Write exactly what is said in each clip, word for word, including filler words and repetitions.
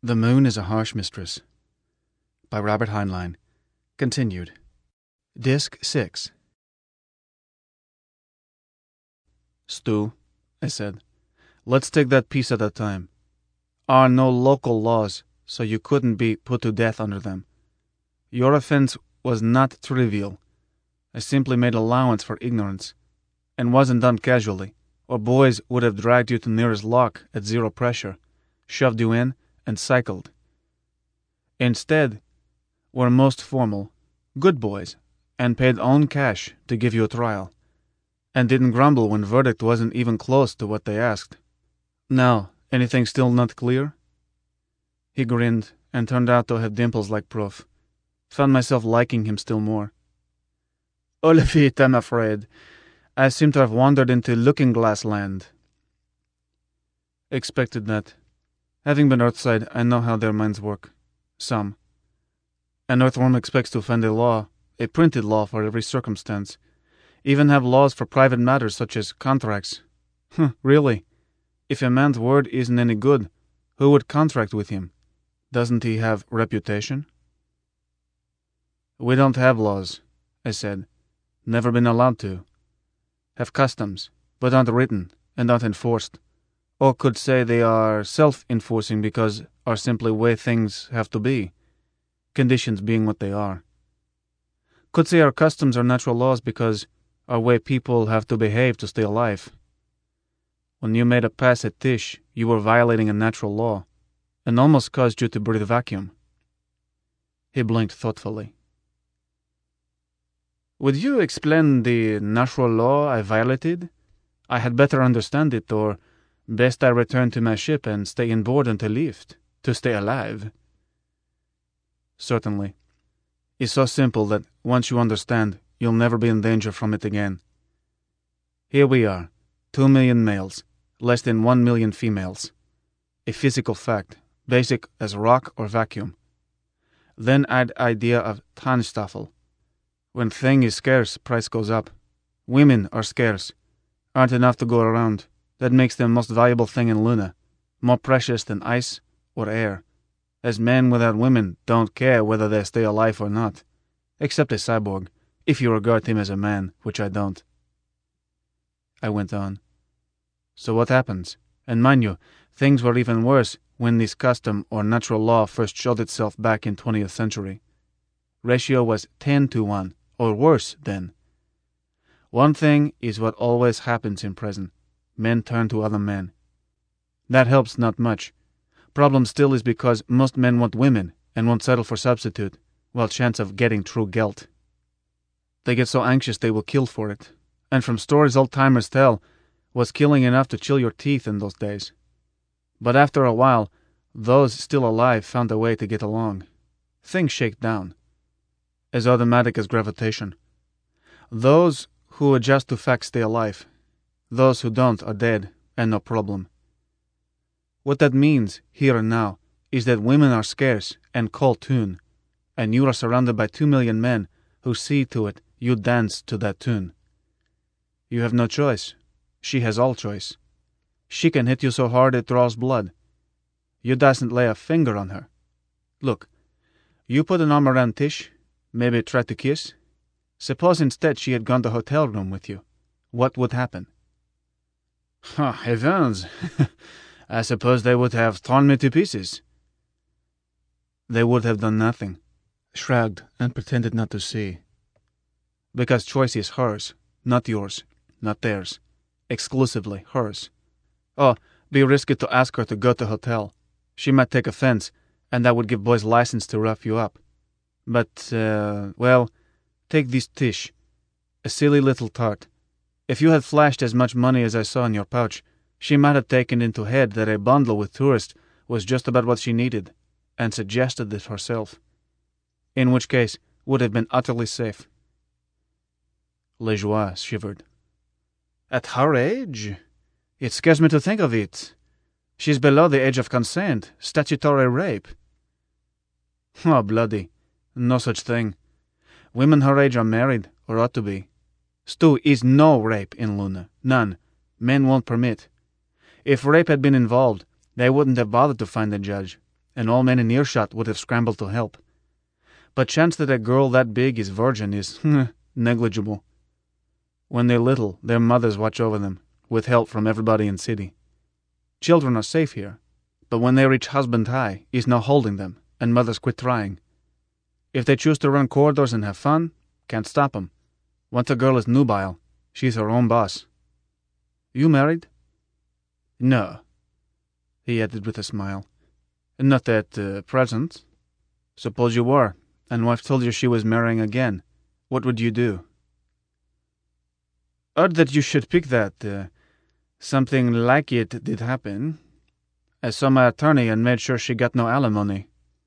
The Moon is a Harsh Mistress by Robert Heinlein. Continued. Disc six. Stu, I said, let's take that piece at a time. Are no local laws, so you couldn't be put to death under them. Your offense was not trivial. I simply made allowance for ignorance, and wasn't done casually, or boys would have dragged you to nearest lock at zero pressure, shoved you in, and cycled. Instead, we're most formal, good boys, and paid own cash to give you a trial, and didn't grumble when verdict wasn't even close to what they asked. Now, anything still not clear? He grinned, and turned out to have dimples like proof. Found myself liking him still more. All of it, I'm afraid. I seem to have wandered into looking-glass land. Expected that. Having been Earthside, I know how their minds work. Some. An Earthworm expects to find a law, a printed law for every circumstance. Even have laws for private matters such as contracts. Huh, really? If a man's word isn't any good, who would contract with him? Doesn't he have reputation? We don't have laws, I said. Never been allowed to. Have customs, but aren't written and aren't enforced. Or could say they are self-enforcing because are simply way things have to be, conditions being what they are. Could say our customs are natural laws because are way people have to behave to stay alive. When you made a pass at Tish, you were violating a natural law, and almost caused you to breathe vacuum. He blinked thoughtfully. Would you explain the natural law I violated? I had better understand it, or best I return to my ship and stay in board until lift, to stay alive. Certainly. It's so simple that once you understand, you'll never be in danger from it again. Here we are, two million males, less than one million females. A physical fact, basic as rock or vacuum. Then add idea of Tarnstaffel. When thing is scarce, price goes up. Women are scarce, aren't enough to go around. That makes them most valuable thing in Luna, more precious than ice or air, as men without women don't care whether they stay alive or not, except a cyborg, if you regard him as a man, which I don't. I went on. So what happens? And mind you, things were even worse when this custom or natural law first showed itself back in twentieth century. Ratio was ten to one, or worse then. One thing is what always happens in prison. Men turn to other men. That helps not much. Problem still is because most men want women and won't settle for substitute, while chance of getting true gelt. They get so anxious they will kill for it. And from stories old-timers tell, was killing enough to chill your teeth in those days. But after a while, those still alive found a way to get along. Things shake down. As automatic as gravitation. Those who adjust to facts stay alive. Those who don't are dead, and no problem. What that means, here and now, is that women are scarce and call tune, and you are surrounded by two million men who see to it you dance to that tune. You have no choice. She has all choice. She can hit you so hard it draws blood. You doesn't lay a finger on her. Look, you put an arm around Tish, maybe try to kiss. Suppose instead she had gone to hotel room with you. What would happen? Oh, heavens! I suppose they would have torn me to pieces. They would have done nothing, shrugged and pretended not to see. Because choice is hers, not yours, not theirs. Exclusively hers. Oh, be risky to ask her to go to hotel. She might take offense, and that would give boys license to rough you up. But, uh, well, take this Tish. A silly little tart. If you had flashed as much money as I saw in your pouch, she might have taken into head that a bundle with tourists was just about what she needed, and suggested it herself. In which case, would have been utterly safe. Lejoie shivered. At her age? It scares me to think of it. She's below the age of consent, statutory rape. Oh, bloody. No such thing. Women her age are married, or ought to be. Stu, is no rape in Luna. None. Men won't permit. If rape had been involved, they wouldn't have bothered to find a judge. and all men in earshot would have scrambled to help. But chance that a girl that big is virgin is negligible. When they're little, their mothers watch over them, with help from everybody in city. Children are safe here, but when they reach husband high, is no holding them, and mothers quit trying. If they choose to run corridors and have fun, can't stop 'em. Once a girl is nubile, she's her own boss. You married? No, he added with a smile. Not at uh, present. Suppose you were, and wife told you she was marrying again. What would you do? Odd that you should pick that. Uh, something like it did happen. I saw my attorney and made sure she got no alimony.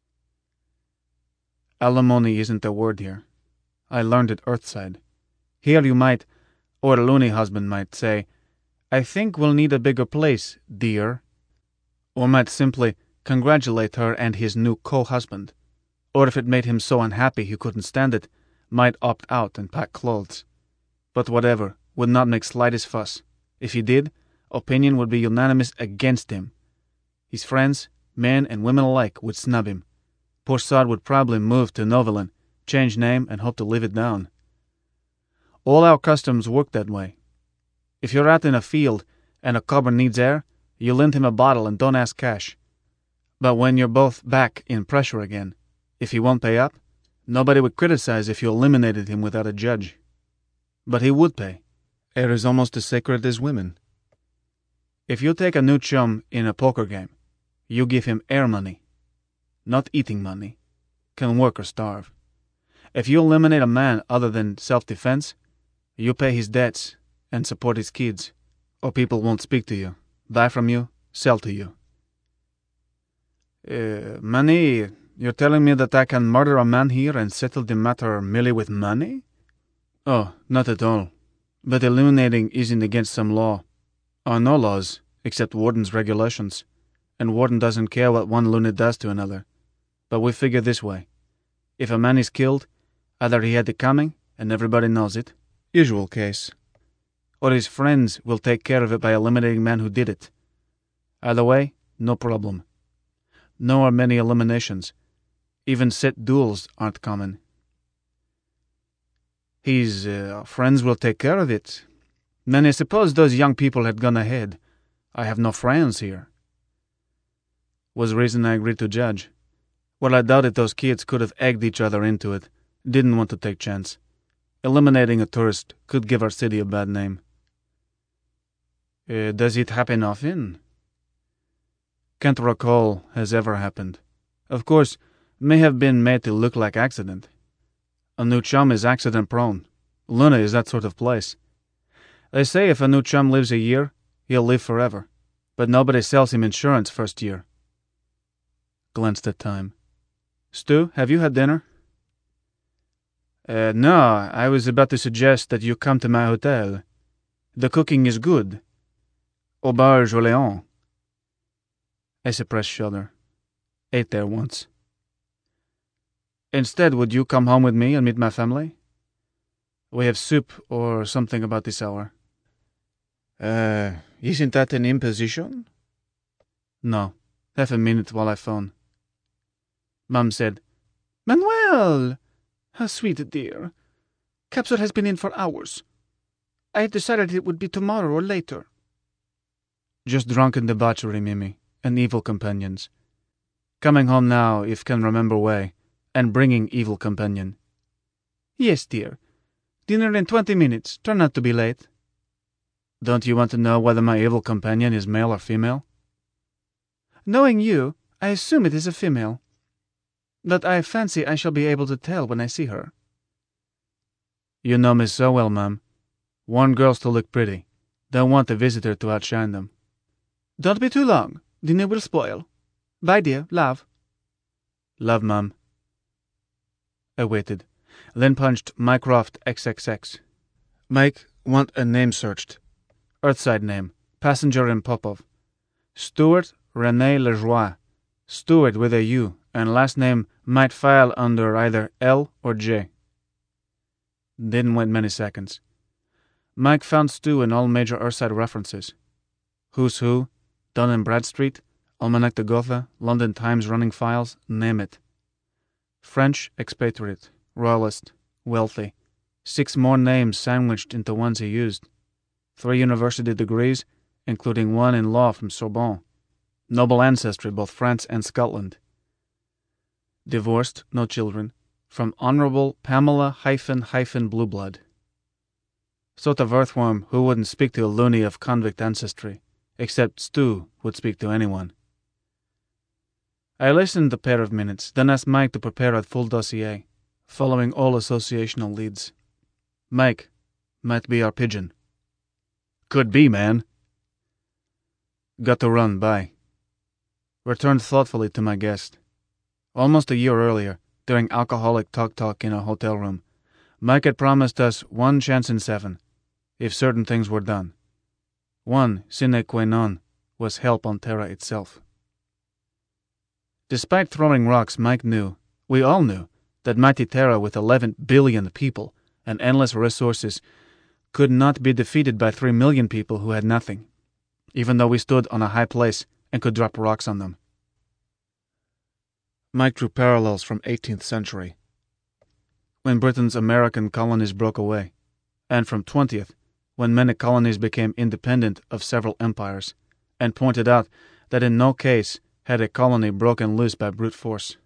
Alimony isn't the word here. I learned it Earthside. Here you might, or a loony husband might say, I think we'll need a bigger place, dear. Or might simply congratulate her and his new co-husband. Or if it made him so unhappy he couldn't stand it, might opt out and pack clothes. But whatever, would not make slightest fuss. If he did, opinion would be unanimous against him. His friends, men and women alike, would snub him. Poor sod would probably move to Novelin, change name, and hope to live it down. All our customs work that way. If you're out in a field and a cobber needs air, you lend him a bottle and don't ask cash. But when you're both back in pressure again, if he won't pay up, nobody would criticize if you eliminated him without a judge. But he would pay. Air is almost as sacred as women. If you take a new chum in a poker game, you give him air money, not eating money. Can work or starve. If you eliminate a man other than self-defense, you pay his debts and support his kids, or people won't speak to you, buy from you, sell to you. Uh, money? You're telling me that I can murder a man here and settle the matter merely with money? Oh, not at all. But eliminating isn't against some law. Or no laws, except Warden's regulations. And Warden doesn't care what one loony does to another. But we figure this way. If a man is killed, either he had it coming, and everybody knows it, usual case, or his friends will take care of it by eliminating men who did it. Either way, no problem. Nor are many eliminations. Even set duels aren't common. His uh, friends will take care of it. Then I suppose those young people had gone ahead. I have no friends here. Was the reason I agreed to judge. Well, I doubted those kids could have egged each other into it. Didn't want to take chance. Eliminating a tourist could give our city a bad name. Uh, does it happen often? Can't recall has ever happened. Of course, may have been made to look like accident. A new chum is accident-prone. Luna is that sort of place. They say if a new chum lives a year, he'll live forever. But nobody sells him insurance first year. Glanced at time. Stu, have you had dinner? Uh, no, I was about to suggest that you come to my hotel. The cooking is good. Auberge Orléans. I suppressed shudder. Ate there once. Instead, would you come home with me and meet my family? We have soup or something about this hour. Uh, isn't that an imposition? No. Half a minute while I phone. Mum said, Manuel! How sweet, dear. Capsule has been in for hours. I had decided it would be tomorrow or later. Just drunken debauchery, Mimi, and evil companions. Coming home now, if can remember way, and bringing evil companion. Yes, dear. Dinner in twenty minutes. Try not to be late. Don't you want to know whether my evil companion is male or female? Knowing you, I assume it is a female. But I fancy I shall be able to tell when I see her. You know me so well, Mum. Warn girls to look pretty. Don't want the visitor to outshine them. Don't be too long. Dinner will spoil. Bye, dear. Love. Love, Mum. I waited, then punched Mycroft triple X. Mike, want a name searched. Earthside name. Passenger in Popov. Stuart René Lejoie. Stuart with a U, and last name might file under either L or J. Didn't wait many seconds. Mike found Stu in all major Earthside references. Who's Who, Dun and Bradstreet, Almanac de Gotha, London Times running files, name it. French expatriate, royalist, wealthy. Six more names sandwiched into ones he used. Three university degrees, including one in law from Sorbonne. Noble ancestry, both France and Scotland. Divorced, no children, from Honourable Pamela hyphen hyphen Blueblood. Sort of earthworm who wouldn't speak to a loony of convict ancestry, except Stu would speak to anyone. I listened a pair of minutes, then asked Mike to prepare a full dossier, following all associational leads. Mike, might be our pigeon. Could be, man. Got to run, bye. Returned thoughtfully to my guest. Almost a year earlier, during alcoholic talk-talk in a hotel room, Mike had promised us one chance in seven, if certain things were done. One sine qua non was help on Terra itself. Despite throwing rocks, Mike knew, we all knew, that mighty Terra with eleven billion people and endless resources could not be defeated by three million people who had nothing, even though we stood on a high place and could drop rocks on them. Mike drew parallels from eighteenth century, when Britain's American colonies broke away, and from twentieth, when many colonies became independent of several empires, and pointed out that in no case had a colony broken loose by brute force.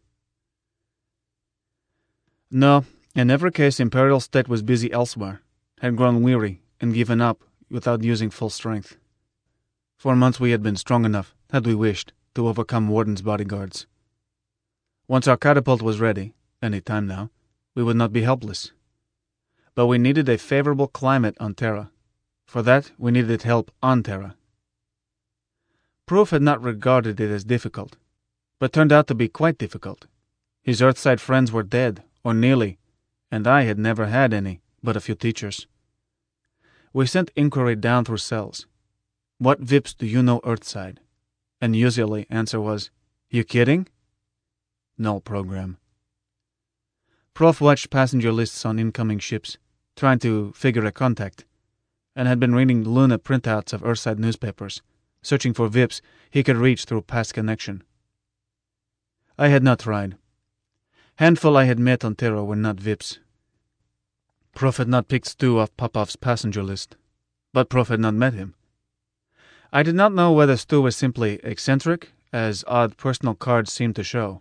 No, in every case imperial state was busy elsewhere, had grown weary, and given up without using full strength. For months we had been strong enough, had we wished, to overcome Warden's bodyguards. Once our catapult was ready, any time now, we would not be helpless. But we needed a favorable climate on Terra. For that, we needed help on Terra. Proof had not regarded it as difficult, but turned out to be quite difficult. His Earthside friends were dead, or nearly, and I had never had any, but a few teachers. We sent inquiry down through cells. What V I Ps do you know Earthside? And usually answer was, you kidding? Null program. Prof watched passenger lists on incoming ships, trying to figure a contact, and had been reading Luna printouts of Earthside newspapers, searching for V I Ps he could reach through past connection. I had not tried. Handful I had met on Terra were not V I Ps. Prof had not picked Stu off Popov's passenger list, but Prof had not met him. I did not know whether Stu was simply eccentric, as odd personal cards seemed to show.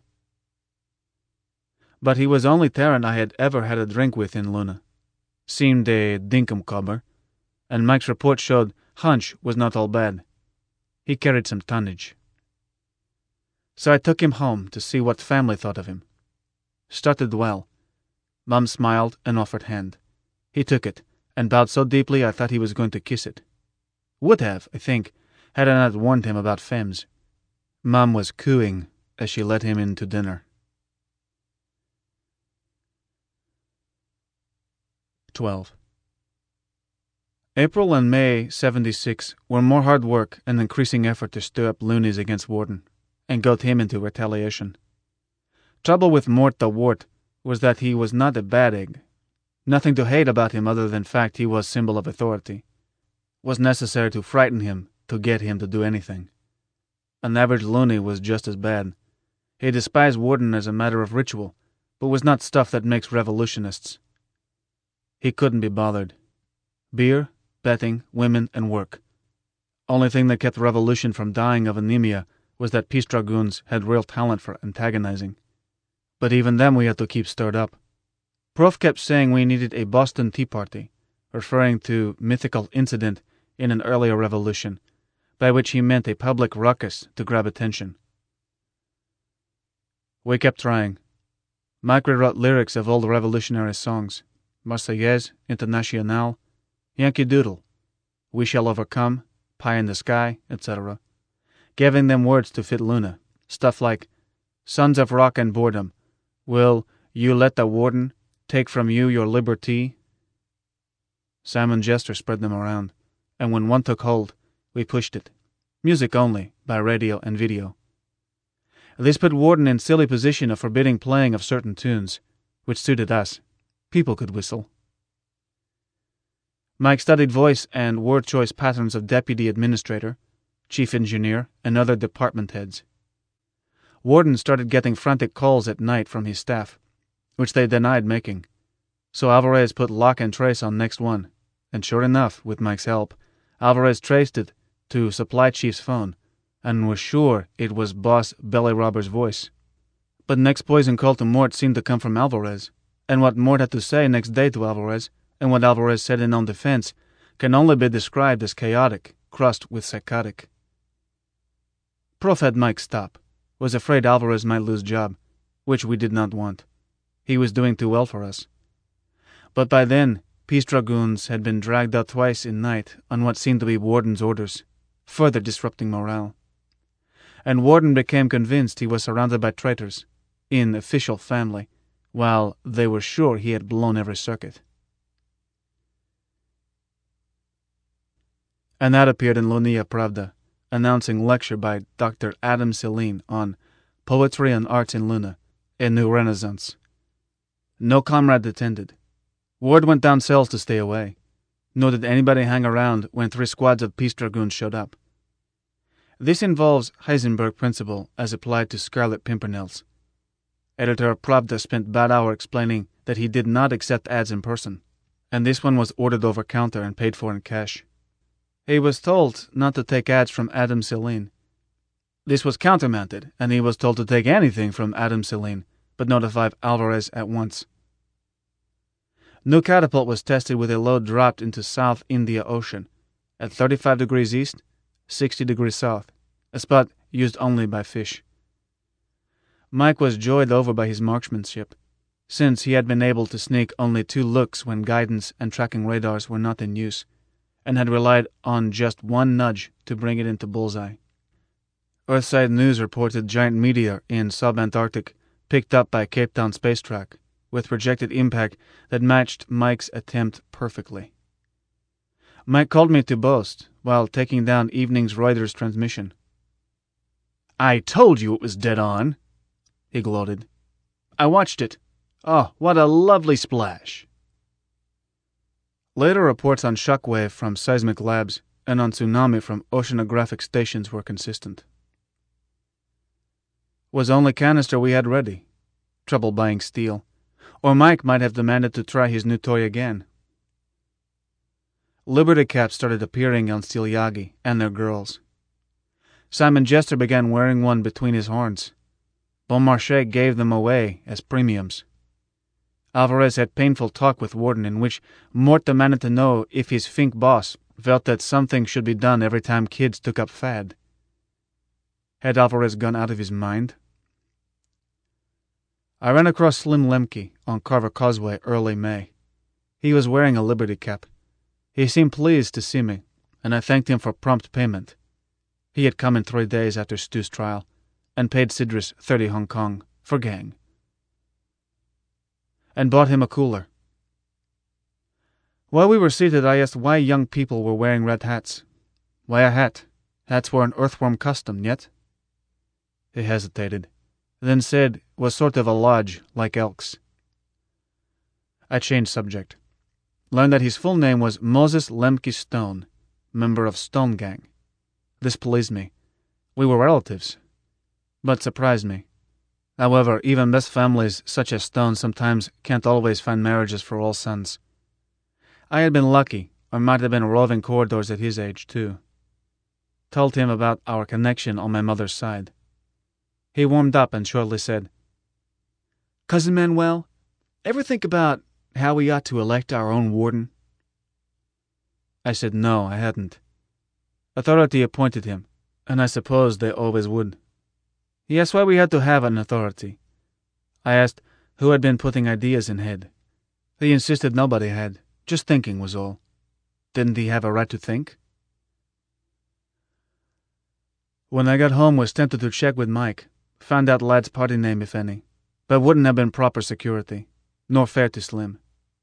But he was only Terran I had ever had a drink with in Luna. Seemed a dinkum-cobber, and Mike's report showed hunch was not all bad. He carried some tonnage. So I took him home to see what family thought of him. Started well. Mum smiled and offered hand. He took it, and bowed so deeply I thought he was going to kiss it. Would have, I think, had I not warned him about femmes. Mum was cooing as she led him in to dinner. twelve. April and May seventy-six were more hard work and increasing effort to stir up loonies against Warden, and goad him into retaliation. Trouble with Mort the Wart was that he was not a bad egg. Nothing to hate about him other than fact he was symbol of authority. Was necessary to frighten him to get him to do anything. An average loony was just as bad. He despised Warden as a matter of ritual, but was not stuff that makes revolutionists. He couldn't be bothered. Beer, betting, women, and work. Only thing that kept revolution from dying of anemia was that peace dragoons had real talent for antagonizing. But even them we had to keep stirred up. Prof kept saying we needed a Boston Tea Party, referring to mythical incident in an earlier revolution, by which he meant a public ruckus to grab attention. We kept trying. Mike rewrote lyrics of old revolutionary songs, Marseillaise, Internationale, Yankee Doodle, We Shall Overcome, Pie in the Sky, et cetera, giving them words to fit Luna, stuff like, Sons of rock and boredom, will you let the Warden take from you your liberty? Simon Jester spread them around, and when one took hold, we pushed it. Music only, by radio and video. This put Warden in silly position of forbidding playing of certain tunes, which suited us. People could whistle. Mike studied voice and word choice patterns of deputy administrator, chief engineer, and other department heads. Warden started getting frantic calls at night from his staff, which they denied making. So Alvarez put lock and trace on next one, and sure enough, with Mike's help, Alvarez traced it to supply chief's phone, and was sure it was boss Belly Robber's voice. But next poison call to Mort seemed to come from Alvarez, and what Mort had to say next day to Alvarez, and what Alvarez said in own defense, can only be described as chaotic, crossed with psychotic. Prof had Mike stop, was afraid Alvarez might lose job, which we did not want. He was doing too well for us. But by then, Peace Dragoons had been dragged out twice in night on what seemed to be Warden's orders, further disrupting morale. And Warden became convinced he was surrounded by traitors, in official family, while they were sure he had blown every circuit. An ad appeared in Lunia Pravda, announcing lecture by Doctor Adam Celine on Poetry and Arts in Luna, a New Renaissance. No comrade attended. Word went down cells to stay away. Nor did anybody hang around when three squads of Peace Dragoons showed up. This involves Heisenberg principle as applied to Scarlet Pimpernels. Editor Pravda spent bad hour explaining that he did not accept ads in person, and this one was ordered over counter and paid for in cash. He was told not to take ads from Adam Celine. This was countermounted, and he was told to take anything from Adam Celine, but notify Alvarez at once. New catapult was tested with a load dropped into South India Ocean, at thirty-five degrees east, sixty degrees south, a spot used only by fish. Mike was joyed over by his marksmanship, since he had been able to sneak only two looks when guidance and tracking radars were not in use, and had relied on just one nudge to bring it into bullseye. Earthside News reported giant meteor in subantarctic picked up by Cape Town space track, with projected impact that matched Mike's attempt perfectly. Mike called me to boast while taking down evening's Reuters transmission. "I told you it was dead on," he gloated. "I watched it. Oh, what a lovely splash." Later reports on shockwave from seismic labs and on tsunami from oceanographic stations were consistent. Was only canister we had ready. Trouble buying steel. Or Mike might have demanded to try his new toy again. Liberty caps started appearing on Steel Yagi and their girls. Simon Jester began wearing one between his horns. Beaumarchais gave them away as premiums. Alvarez had painful talk with Warden in which Mort demanded to know if his Fink boss felt that something should be done every time kids took up fad. Had Alvarez gone out of his mind? I ran across Slim Lemke on Carver Causeway early May. He was wearing a Liberty cap. He seemed pleased to see me, and I thanked him for prompt payment. He had come in three days after Stu's trial, and paid Sidris thirty Hong Kong for gang. And bought him a cooler. While we were seated, I asked why young people were wearing red hats. Why a hat? Hats were an earthworm custom, yet? He hesitated, then said was sort of a lodge, like Elks. I changed subject. Learned that his full name was Moses Lemke Stone, member of Stone Gang. This pleased me. We were relatives, but surprised me. However, even best families such as Stone sometimes can't always find marriages for all sons. I had been lucky, or might have been roving corridors at his age, too. Told him about our connection on my mother's side. He warmed up and shortly said, "Cousin Manuel, ever think about how we ought to elect our own warden?" I said no, I hadn't. Authority appointed him, and I suppose they always would. He asked why we had to have an authority. I asked who had been putting ideas in head. He insisted nobody had, just thinking was all. Didn't he have a right to think? When I got home, was tempted to check with Mike, found out lad's party name if any, but wouldn't have been proper security, nor fair to Slim.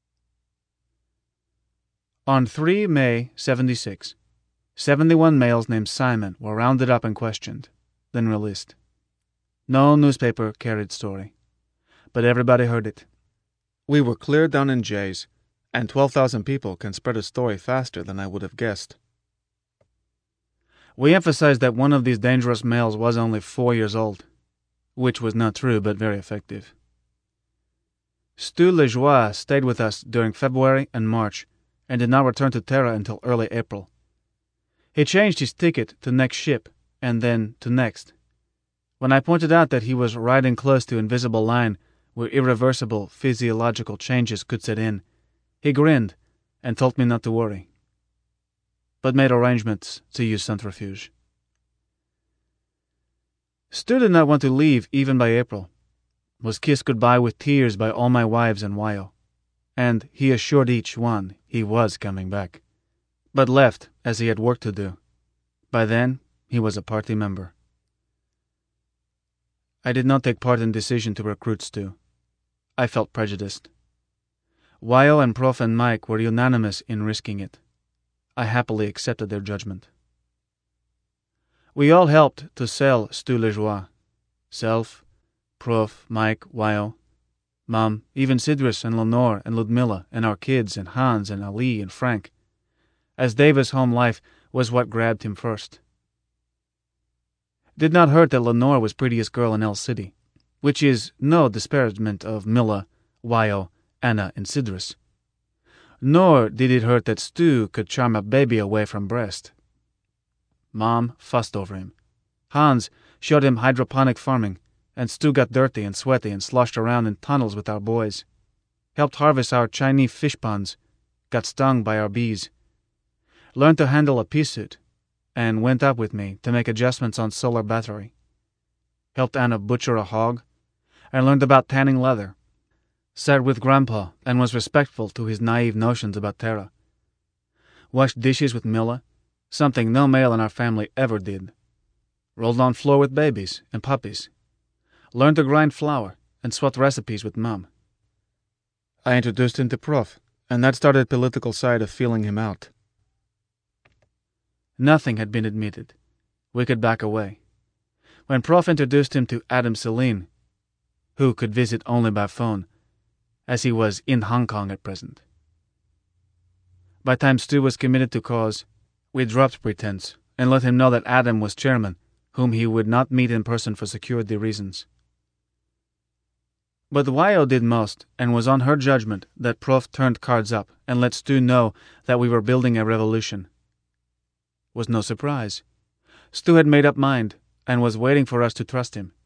On the third of May, seventy-six, seventy-one males named Simon were rounded up and questioned, then released. No newspaper carried story, but everybody heard it. We were clear down in Jay's, and twelve thousand people can spread a story faster than I would have guessed. We emphasized that one of these dangerous males was only four years old, which was not true but very effective. Stu Lejoie stayed with us during February and March and did not return to Terra until early April. He changed his ticket to next ship and then to next. When I pointed out that he was riding close to invisible line where irreversible physiological changes could set in, he grinned and told me not to worry, but made arrangements to use centrifuge. Stu did not want to leave even by April, was kissed goodbye with tears by all my wives and Wyo, and he assured each one he was coming back, but left as he had work to do. By then, he was a party member. I did not take part in the decision to recruit Stu. I felt prejudiced. Wyo and Prof and Mike were unanimous in risking it. I happily accepted their judgment. We all helped to sell Stu Lejoie. Self, Prof, Mike, Wyo, Mom, even Sidris and Lenore and Ludmilla and our kids and Hans and Ali and Frank, as Davis' home life was what grabbed him first. Did not hurt that Lenore was prettiest girl in El City, which is no disparagement of Milla, Wyo, Anna, and Sidris. Nor did it hurt that Stu could charm a baby away from breast. Mom fussed over him. Hans showed him hydroponic farming, and Stu got dirty and sweaty and sloshed around in tunnels with our boys. Helped harvest our Chinese fish ponds, got stung by our bees. Learned to handle a pea suit, and went up with me to make adjustments on solar battery. Helped Anna butcher a hog, and learned about tanning leather. Sat with Grandpa and was respectful to his naive notions about Terra. Washed dishes with Milla, something no male in our family ever did. Rolled on floor with babies and puppies. Learned to grind flour and swap recipes with Mom. I introduced him to Prof, and that started the political side of feeling him out. Nothing had been admitted. We could back away. When Prof introduced him to Adam Celine, who could visit only by phone, as he was in Hong Kong at present. By time Stu was committed to cause, we dropped pretense and let him know that Adam was chairman, whom he would not meet in person for security reasons. But Wyo did most, and was on her judgment that Prof turned cards up and let Stu know that we were building a revolution. Was no surprise. Stu had made up mind and was waiting for us to trust him.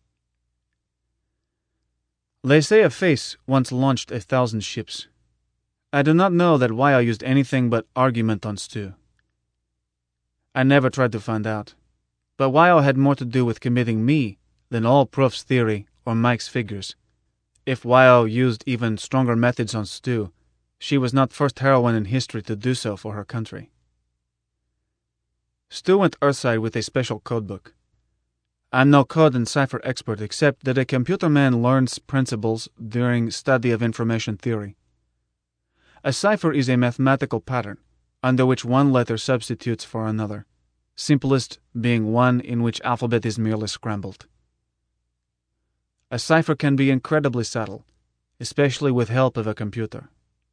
They say a face once launched a thousand ships. I do not know that Wyo used anything but argument on Stu. I never tried to find out, but Wyo had more to do with committing me than all Prof's theory or Mike's figures. If Wyo used even stronger methods on Stu, she was not first heroine in history to do so for her country. Stu went Earthside with a special codebook. I'm no code and cipher expert except that a computer man learns principles during study of information theory. A cipher is a mathematical pattern under which one letter substitutes for another, simplest being one in which alphabet is merely scrambled. A cipher can be incredibly subtle, especially with help of a computer.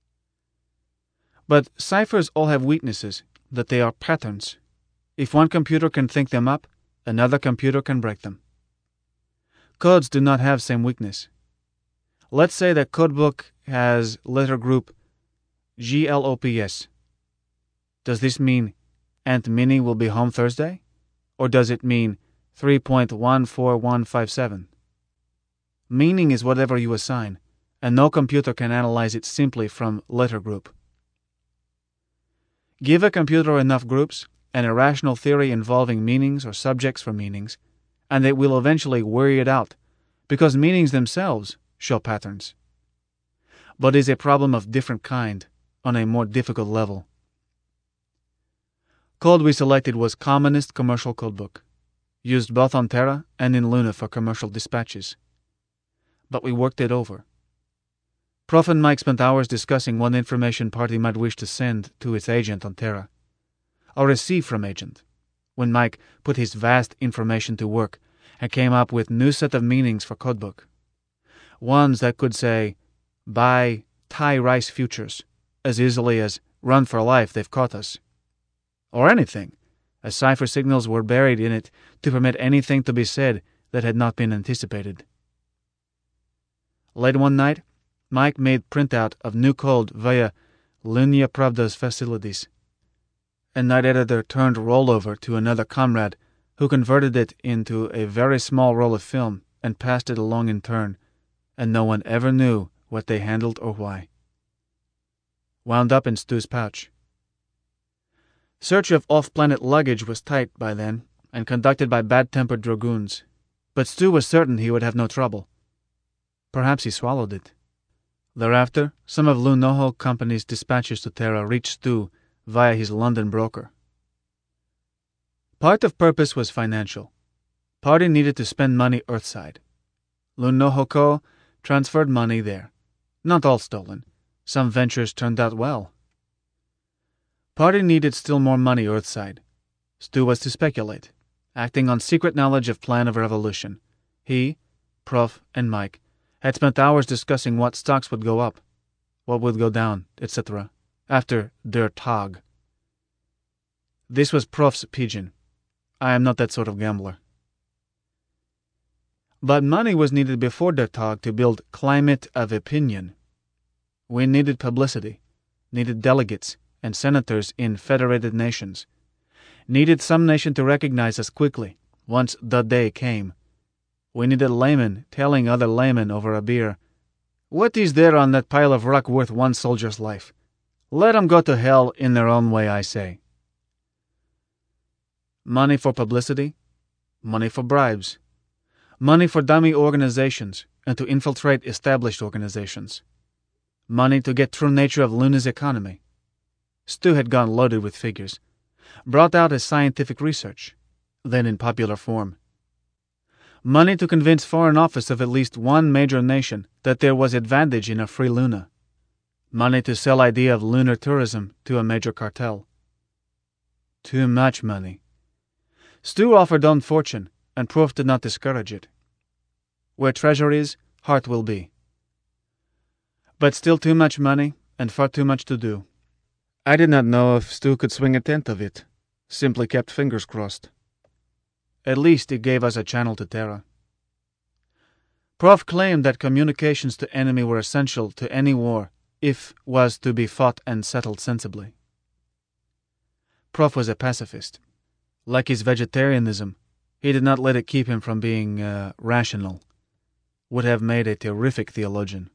But ciphers all have weaknesses, that they are patterns. If one computer can think them up, another computer can break them. Codes do not have same weakness. Let's say that codebook has letter group G L O P S. Does this mean Aunt Minnie will be home Thursday? Or does it mean three point one four one five seven? Meaning is whatever you assign, and no computer can analyze it simply from letter group. Give a computer enough groups and a rational theory involving meanings or subjects for meanings, and it will eventually weary it out, because meanings themselves show patterns. But is a problem of different kind, on a more difficult level. Code we selected was Commonest Commercial Codebook, used both on Terra and in Luna for commercial dispatches. But we worked it over. Prof and Mike spent hours discussing what information party might wish to send to its agent on Terra, or receive from agent, when Mike put his vast information to work and came up with new set of meanings for codebook. Ones that could say, buy Thai rice futures, as easily as run for life they've caught us. Or anything, as cipher signals were buried in it to permit anything to be said that had not been anticipated. Late one night, Mike made printout of new code via Lunia Pravda's facilities. A night editor turned rollover to another comrade who converted it into a very small roll of film and passed it along in turn, and no one ever knew what they handled or why. Wound up in Stu's pouch. Search of off-planet luggage was tight by then and conducted by bad-tempered dragoons, but Stu was certain he would have no trouble. Perhaps he swallowed it. Thereafter, some of Lunoho Company's dispatches to Terra reached Stu via his London broker. Part of purpose was financial. Party needed to spend money Earthside. Lunoho Co. transferred money there. Not all stolen. Some ventures turned out well. Party needed still more money Earthside. Stu was to speculate, acting on secret knowledge of plan of revolution. He, Prof, and Mike had spent hours discussing what stocks would go up, what would go down, et cetera, after Der Tag. This was Prof's pigeon. I am not that sort of gambler. But money was needed before Der Tag to build climate of opinion. We needed publicity, needed delegates and senators in federated nations, needed some nation to recognize us quickly, once the day came. We needed laymen telling other laymen over a beer, "What is there on that pile of rock worth one soldier's life? Let 'em go to hell in their own way, I say." Money for publicity, money for bribes, money for dummy organizations and to infiltrate established organizations, money to get true nature of Luna's economy. Stu had gone loaded with figures, brought out as scientific research, then in popular form. Money to convince Foreign Office of at least one major nation that there was advantage in a free Luna. Money to sell idea of lunar tourism to a major cartel. Too much money. Stu offered on fortune, and Prof did not discourage it. Where treasure is, heart will be. But still too much money, and far too much to do. I did not know if Stu could swing a tenth of it. Simply kept fingers crossed. At least it gave us a channel to Terra. Prof claimed that communications to enemy were essential to any war, if was to be fought and settled sensibly. Prof was a pacifist. Like his vegetarianism, he did not let it keep him from being uh, rational. Would have made a terrific theologian.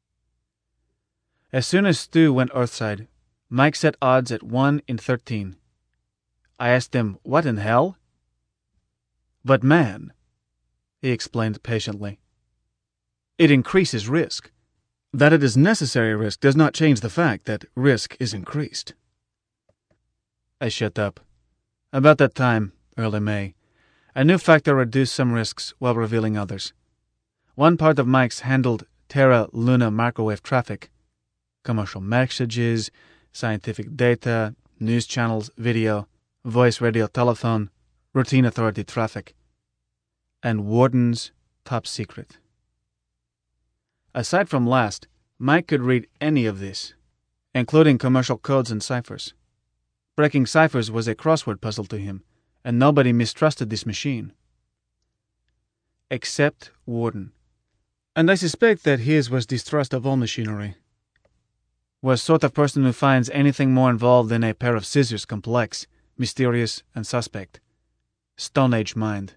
As soon as Stu went Earthside, Mike set odds at one in thirteen. I asked him, "What in hell?" "But man," he explained patiently, "it increases risk. That it is necessary risk does not change the fact that risk is increased." I shut up. About that time, early May, a new factor reduced some risks while revealing others. One part of Mike's handled Terra-Luna microwave traffic, commercial messages, scientific data, news channels, video, voice, radio, telephone, routine authority traffic, and Warden's top secret. Aside from last, Mike could read any of this, including commercial codes and ciphers. Breaking ciphers was a crossword puzzle to him, and nobody mistrusted this machine. Except Warden. And I suspect that his was distrust of all machinery. Was sort of person who finds anything more involved than a pair of scissors complex, mysterious, and suspect. Stone Age mind.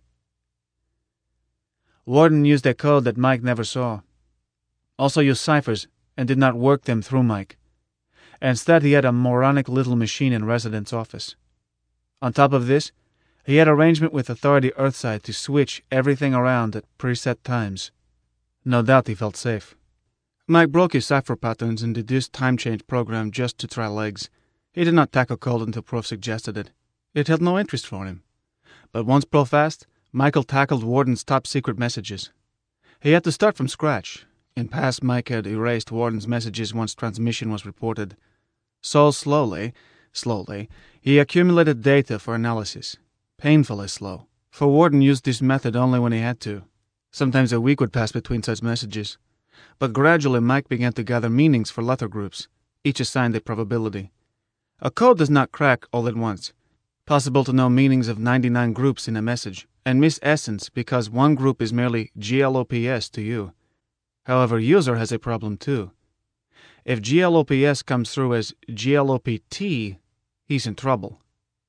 Warden used a code that Mike never saw. Also used ciphers and did not work them through Mike. Instead, he had a moronic little machine in residence office. On top of this, he had arrangement with Authority Earthside to switch everything around at preset times. No doubt he felt safe. Mike broke his cipher patterns and deduced time change program just to try legs. He did not tackle code until Prof suggested it. It held no interest for him. But once Prof asked, Michael tackled Warden's top secret messages. He had to start from scratch. In past, Mike had erased Warden's messages once transmission was reported. So slowly, slowly, he accumulated data for analysis. Painfully slow, for Warden used this method only when he had to. Sometimes a week would pass between such messages. But gradually Mike began to gather meanings for letter groups, each assigned a probability. A code does not crack all at once. Possible to know meanings of ninety-nine groups in a message, and miss essence because one group is merely G L O P S to you. However, user has a problem too. If G L O P S comes through as G L O P T, he's in trouble.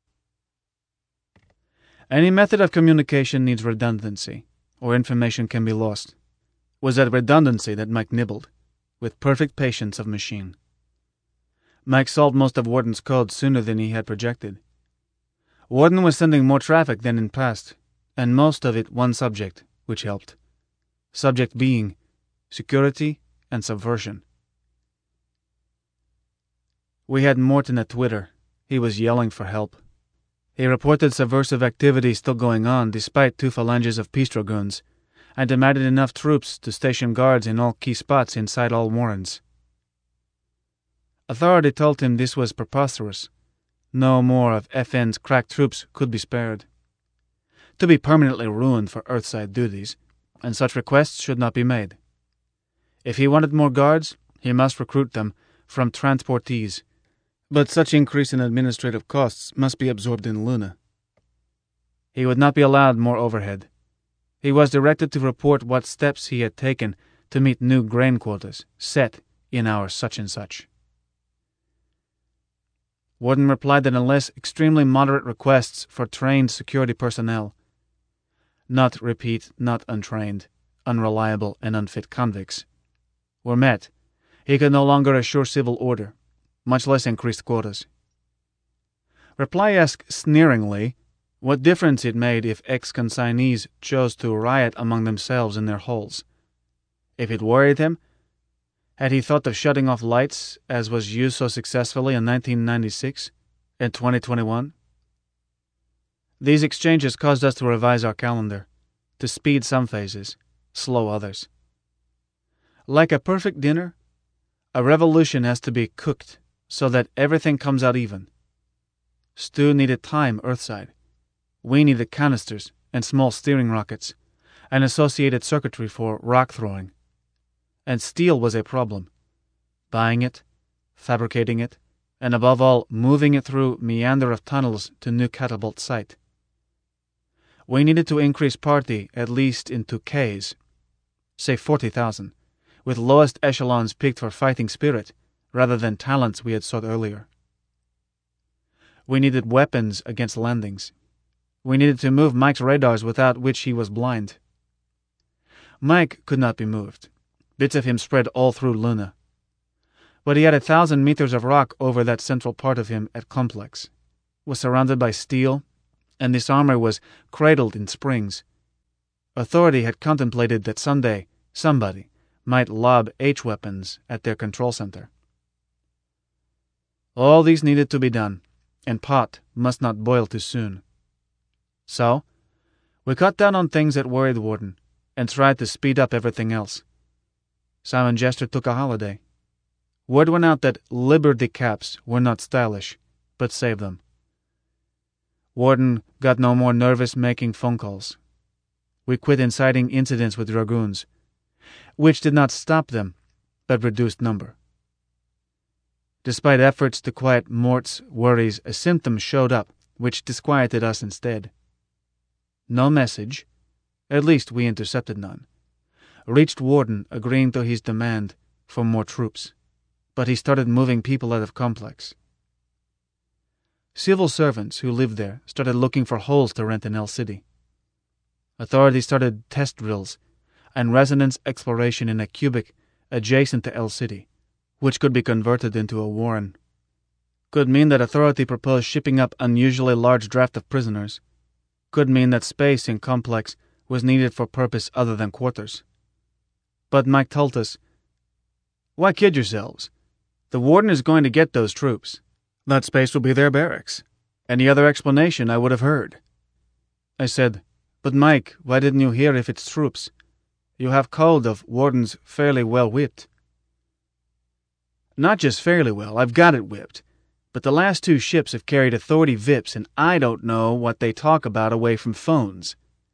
Any method of communication needs redundancy, or information can be lost. It was that redundancy that Mike nibbled, with perfect patience of machine. Mike solved most of Warden's code sooner than he had projected. Warden was sending more traffic than in past, and most of it one subject, which helped. Subject being security and subversion. We had Morton at Twitter. He was yelling for help. He reported subversive activity still going on despite two phalanges of Peace Dragoons, and demanded enough troops to station guards in all key spots inside all warrens. Authority told him this was preposterous. No more of F N's crack troops could be spared. To be permanently ruined for Earthside duties, and such requests should not be made. If he wanted more guards, he must recruit them from transportees, but such increase in administrative costs must be absorbed in Luna. He would not be allowed more overhead. He was directed to report what steps he had taken to meet new grain quotas set in our such and such. Warden replied that unless extremely moderate requests for trained security personnel, not, repeat, not untrained, unreliable, and unfit convicts, were met, he could no longer assure civil order, much less increased quotas. Reply asked sneeringly what difference it made if ex-consignees chose to riot among themselves in their holes. If it worried him, had he thought of shutting off lights, as was used so successfully in nineteen ninety-six and twenty twenty-one? These exchanges caused us to revise our calendar, to speed some phases, slow others. Like a perfect dinner, a revolution has to be cooked so that everything comes out even. Stew needed time Earthside. We needed canisters and small steering rockets, and associated circuitry for rock throwing. And steel was a problem. Buying it, fabricating it, and above all, moving it through meander of tunnels to new catapult site. We needed to increase party at least into Ks, say forty thousand, with lowest echelons picked for fighting spirit rather than talents we had sought earlier. We needed weapons against landings. We needed to move Mike's radars without which he was blind. Mike could not be moved. Bits of him spread all through Luna. But he had a thousand meters of rock over that central part of him at Complex, was surrounded by steel, and this armor was cradled in springs. Authority had contemplated that someday somebody might lob H-weapons at their control center. All these needed to be done, and pot must not boil too soon. So, we cut down on things that worried Warden, and tried to speed up everything else. Simon Jester took a holiday. Word went out that Liberty caps were not stylish, but save them. Warden got no more nervous making phone calls. We quit inciting incidents with Dragoons, which did not stop them, but reduced number. Despite efforts to quiet Mort's worries, a symptom showed up, which disquieted us instead. No message, at least we intercepted none, reached Warden agreeing to his demand for more troops, but he started moving people out of Complex. Civil servants who lived there started looking for holes to rent in El City. Authorities started test drills and resonance exploration in a cubic adjacent to El City, which could be converted into a warren. Could mean that Authority proposed shipping up unusually large draft of prisoners. Could mean that space in Complex was needed for purpose other than quarters. But Mike told us, "Why kid yourselves? The Warden is going to get those troops. That space will be their barracks. Any other explanation I would have heard." I said, "But Mike, why didn't you hear if it's troops? You have code of Wardens fairly well whipped." "Not just fairly well, I've got it whipped. But the last two ships have carried Authority V I Ps, and I don't know what they talk about away from phones."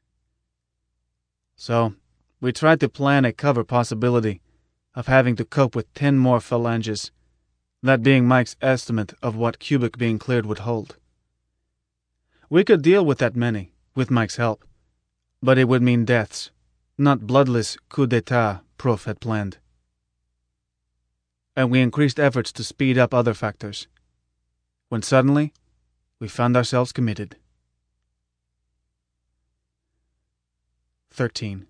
So, we tried to plan a cover possibility of having to cope with ten more phalanges, that being Mike's estimate of what cubic being cleared would hold. We could deal with that many, with Mike's help. But it would mean deaths, not bloodless coup d'etat Prof had planned. And we increased efforts to speed up other factors, when suddenly we found ourselves committed. thirteen.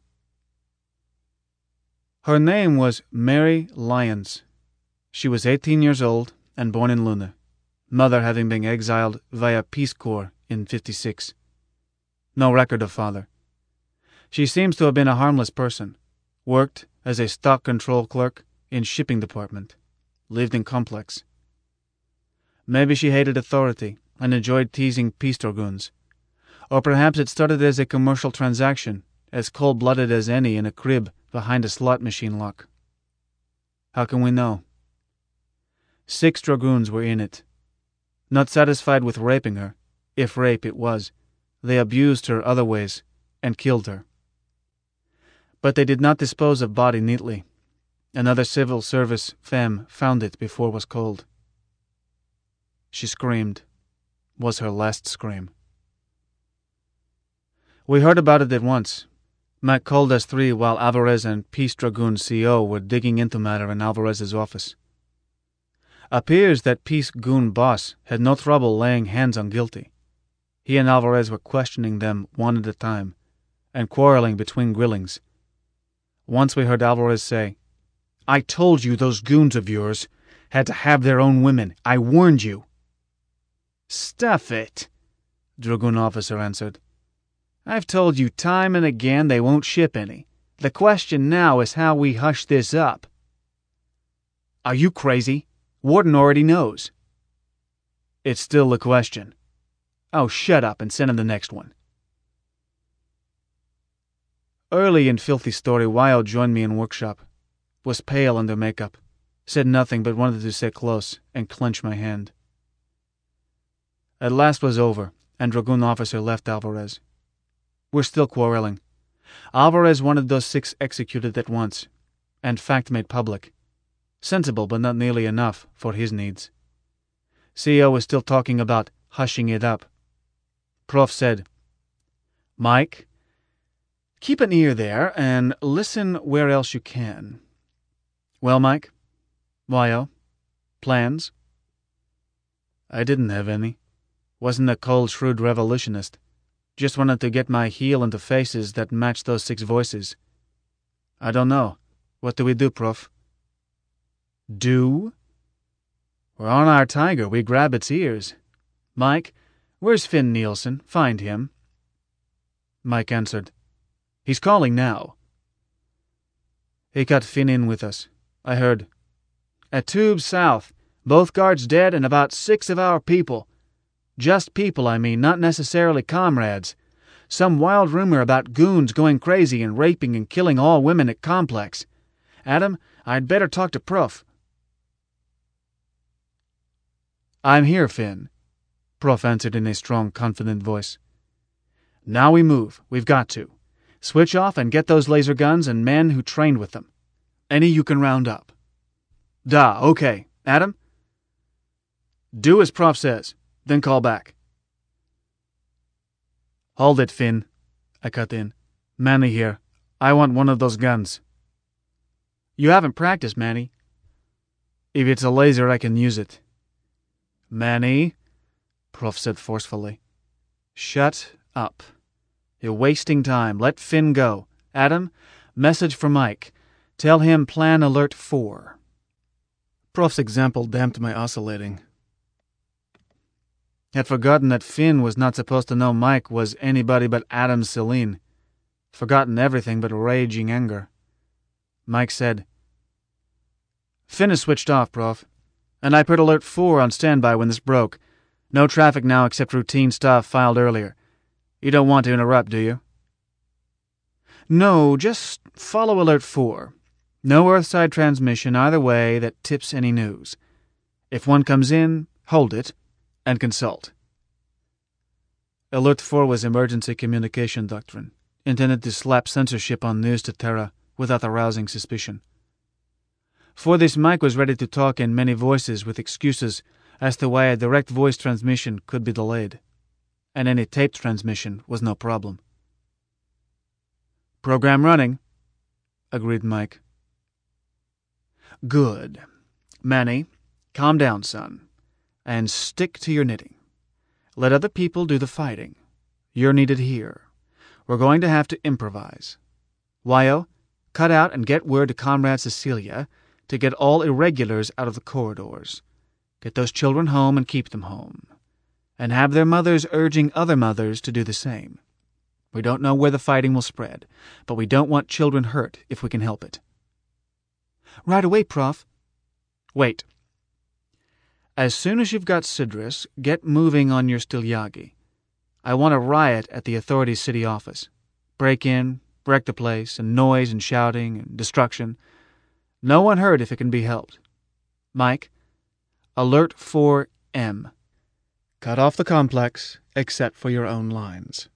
Her name was Mary Lyons. She was eighteen years old and born in Luna, mother having been exiled via Peace Corps in fifty-six. No record of father. She seems to have been a harmless person, worked as a stock control clerk in shipping department, lived in complex. Maybe she hated authority and enjoyed teasing peace dragoons. Or perhaps it started as a commercial transaction, as cold-blooded as any in a crib behind a slot machine lock. How can we know? Six dragoons were in it. Not satisfied with raping her, if rape it was, they abused her other ways and killed her. But they did not dispose of body neatly. Another civil service femme found it before it was cold. She screamed. Was her last scream. We heard about it at once. Mac called us three while Alvarez and Peace Dragoon C O were digging into matter in Alvarez's office. Appears that Peace Goon boss had no trouble laying hands on guilty. He and Alvarez were questioning them one at a time, and quarreling between grillings. Once we heard Alvarez say, "I told you those goons of yours had to have their own women. I warned you." "Stuff it," Dragoon officer answered. "I've told you time and again they won't ship any. The question now is how we hush this up." "Are you crazy? Warden already knows." "It's still the question." "Oh, shut up and send him the next one." Early in Filthy Story, Wyo joined me in workshop. Was pale under makeup. Said nothing but wanted to sit close and clench my hand. At last was over, and Dragoon officer left Alvarez. We're still quarreling. Alvarez wanted those six executed at once, and fact made public. Sensible, but not nearly enough for his needs. C O was still talking about hushing it up. Prof said, "Mike, keep an ear there and listen where else you can." "Well, Mike? Wyo? Plans?" I didn't have any. Wasn't a cold, shrewd revolutionist. Just wanted to get my heel into faces that matched those six voices. "I don't know. What do we do, Prof?" "Do? We're on our tiger. We grab its ears. Mike, where's Finn Nielsen? Find him." Mike answered, "He's calling now." He got Finn in with us. I heard, "At Tube South, both guards dead and about six of our people. Just people, I mean, not necessarily comrades. Some wild rumor about goons going crazy and raping and killing all women at Complex. Adam, I'd better talk to Prof." "I'm here, Finn," Prof answered in a strong, confident voice. "Now we move. We've got to. Switch off and get those laser guns and men who trained with them. Any you can round up." "Da, okay. Adam?" "Do as Prof says. Then call back." "Hold it, Finn," I cut in. "Manny here. I want one of those guns." "You haven't practiced, Manny." "If it's a laser, I can use it." "Manny," Prof said forcefully. "Shut up. You're wasting time. Let Finn go. Adam, message for Mike. Tell him plan alert four." Prof's example damped my oscillating. Had forgotten that Finn was not supposed to know Mike was anybody but Adam Celine. Forgotten everything but raging anger. Mike said, "Finn is switched off, Prof. And I put alert four on standby when this broke. No traffic now except routine stuff filed earlier. You don't want to interrupt, do you?" "No, just follow alert four. No Earthside transmission either way that tips any news. If one comes in, hold it and consult." Alert four was emergency communication doctrine, intended to slap censorship on news to Terra without arousing suspicion. For this, Mike was ready to talk in many voices with excuses as to why a direct voice transmission could be delayed. and any tape transmission was no problem. "Program running," agreed Mike. "Good. Manny, calm down, son, and stick to your knitting. Let other people do the fighting. You're needed here. We're going to have to improvise. Wyo, cut out and get word to Comrade Cecilia to get all irregulars out of the corridors. Get those children home and keep them home. And have their mothers urging other mothers to do the same. We don't know where the fighting will spread, but we don't want children hurt if we can help it." "Right away, Prof." "Wait. As soon as you've got Sidris, get moving on your Stilyagi. I want a riot at the authorities' city office. Break in, wreck the place, and noise and shouting and destruction. No one hurt if it can be helped. Mike, alert four M. Cut off the complex, except for your own lines."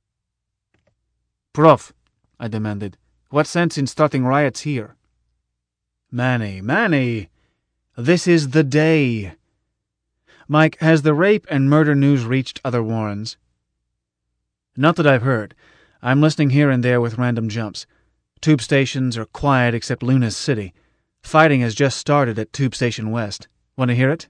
"Prof," I demanded, "what sense in starting riots here?" "Manny, Manny, this is the day." "Mike, has the rape and murder news reached other Warrens?" "Not that I've heard. I'm listening here and there with random jumps. Tube stations are quiet except Luna's City. Fighting has just started at Tube Station West. Want to hear it?"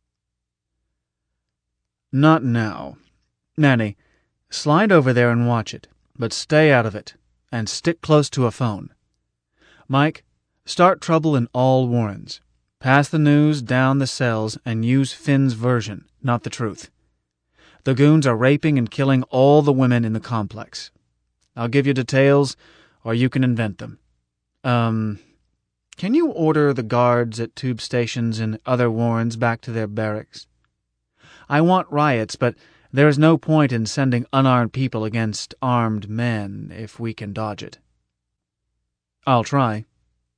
"Not now. Manny, slide over there and watch it, but stay out of it, and stick close to a phone. Mike, start trouble in all Warrens. Pass the news down the cells and use Finn's version, not the truth. The goons are raping and killing all the women in the complex. I'll give you details, or you can invent them. Um, can you order the guards at tube stations and other Warrens back to their barracks? I want riots, but there is no point in sending unarmed people against armed men if we can dodge it." "I'll try."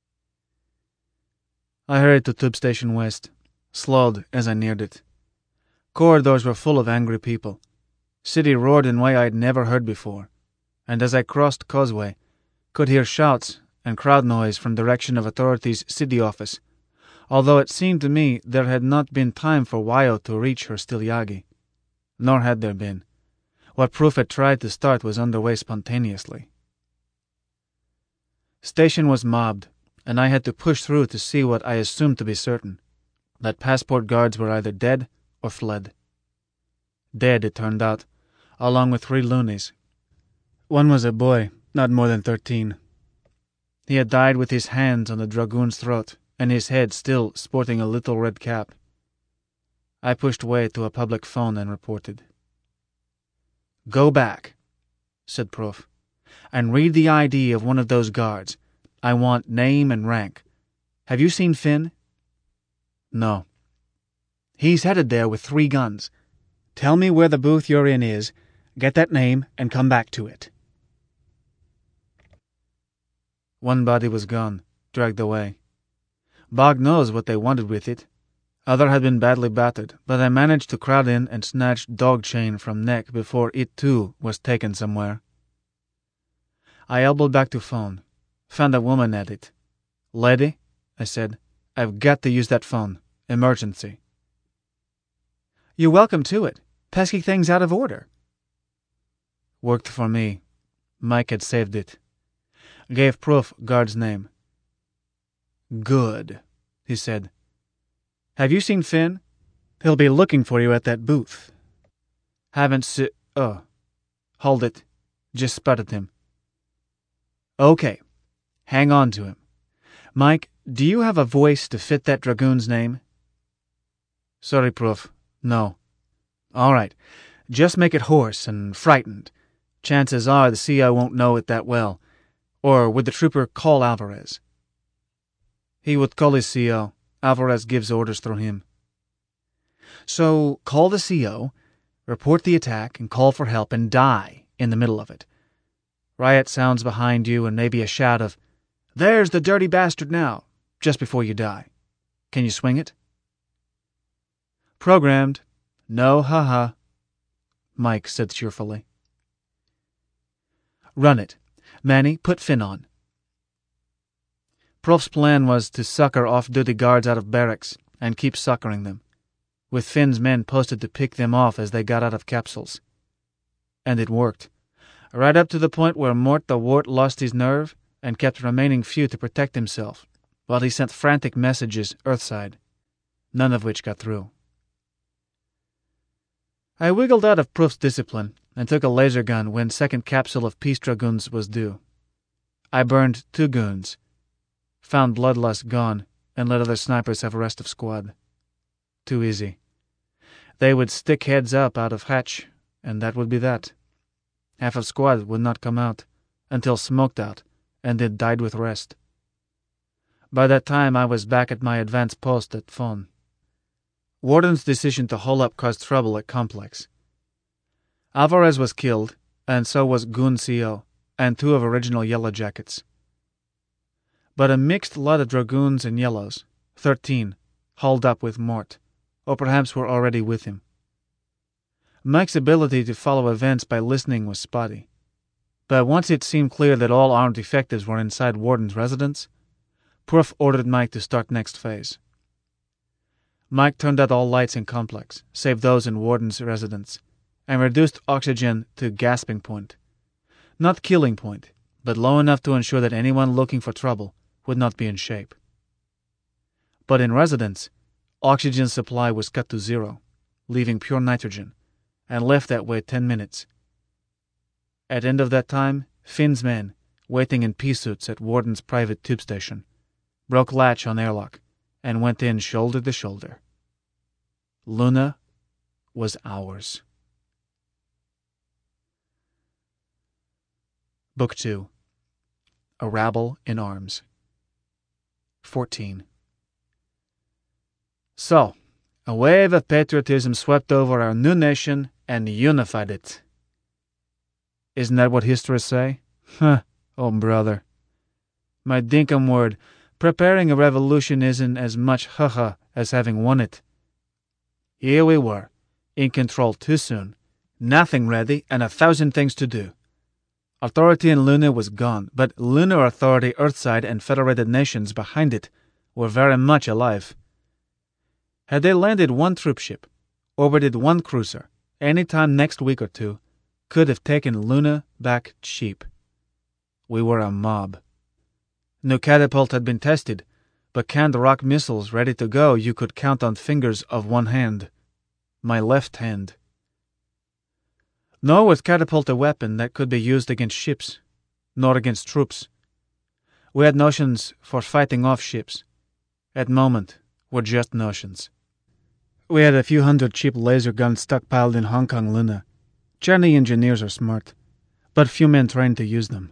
I hurried to Tube Station West, slowed as I neared it. Corridors were full of angry people. City roared in a way I'd never heard before, and as I crossed Causeway, could hear shouts and crowd noise from direction of authorities' city office, although it seemed to me there had not been time for Wyo to reach her Stilyagi. Nor had there been. What Proof had tried to start was underway spontaneously. Station was mobbed, and I had to push through to see what I assumed to be certain, that passport guards were either dead or fled. Dead, it turned out, along with three loonies. One was a boy, not more than thirteen. He had died with his hands on the dragoon's throat, and his head still sporting a little red cap. I pushed way to a public phone and reported. "Go back," said Prof, "and read the I D of one of those guards. I want name and rank. Have you seen Finn?" "No." "He's headed there with three guns. Tell me where the booth you're in is, get that name, and come back to it." One body was gone, dragged away. Bog knows what they wanted with it. Other had been badly battered, but I managed to crowd in and snatch dog chain from neck before it too was taken somewhere. I elbowed back to phone, found a woman at it. "Lady," I said, "I've got to use that phone. Emergency." "You're welcome to it. Pesky thing's out of order." Worked for me. Mike had saved it. Gave Proof guard's name. "Good," he said. "Have you seen Finn? He'll be looking for you at that booth." "Haven't se- oh. Hold it. Just spotted him." "Okay. Hang on to him. Mike, do you have a voice to fit that dragoon's name?" "Sorry, Proof. No." "All right. Just make it hoarse and frightened. Chances are the C O won't know it that well. Or would the trooper call Alvarez?" "He would call his C O. Alvarez gives orders through him." "So call the C O, report the attack, and call for help, and die in the middle of it. Riot sounds behind you, and maybe a shout of, 'There's the dirty bastard now,' just before you die. Can you swing it?" "Programmed. No ha-ha," Mike said cheerfully. "Run it. Manny, put Finn on." Prof's plan was to sucker off-duty guards out of barracks and keep suckering them, with Finn's men posted to pick them off as they got out of capsules. And it worked. Right up to the point where Mort the Wart lost his nerve and kept remaining few to protect himself, while he sent frantic messages Earthside, none of which got through. I wiggled out of Proof's discipline and took a laser gun when second capsule of Peace Dragoons was due. I burned two goons, found Bloodlust gone, and let other snipers have rest of squad. Too easy. They would stick heads up out of hatch, and that would be that. Half of squad would not come out, until smoked out, and it died with rest. By that time I was back at my advanced post at Fon. Warden's decision to hole up caused trouble at Complex. Alvarez was killed, and so was Goon C O, and two of original Yellow Jackets. But a mixed lot of Dragoons and Yellows, thirteen, hauled up with Mort, or perhaps were already with him. Mike's ability to follow events by listening was spotty, but once it seemed clear that all armed defectives were inside Warden's residence, Proof ordered Mike to start next phase. Mike turned out all lights in Complex, save those in Warden's residence, and reduced oxygen to gasping point. Not killing point, but low enough to ensure that anyone looking for trouble would not be in shape. But in residence, oxygen supply was cut to zero, leaving pure nitrogen, and left that way ten minutes. At end of that time, Finn's men, waiting in pea suits at Warden's private tube station, broke latch on airlock and went in shoulder to shoulder. Luna was ours. Book two. A Rabble in Arms. fourteen. So, a wave of patriotism swept over our new nation and unified it. Isn't that what historians say? Huh, oh brother. My dinkum word, preparing a revolution isn't as much haha as having won it. Here we were, in control too soon, nothing ready, and a thousand things to do. Authority in Luna was gone, but lunar authority Earthside and federated nations behind it were very much alive. Had they landed one troopship, orbited one cruiser, any time next week or two, could have taken Luna back cheap. We were a mob. No catapult had been tested, but canned rock missiles ready to go you could count on fingers of one hand. My left hand. Nor was catapult a weapon that could be used against ships, nor against troops. We had notions for fighting off ships. At moment, were just notions. We had a few hundred cheap laser guns stockpiled in Hong Kong Luna. Chinese engineers are smart, but few men trained to use them.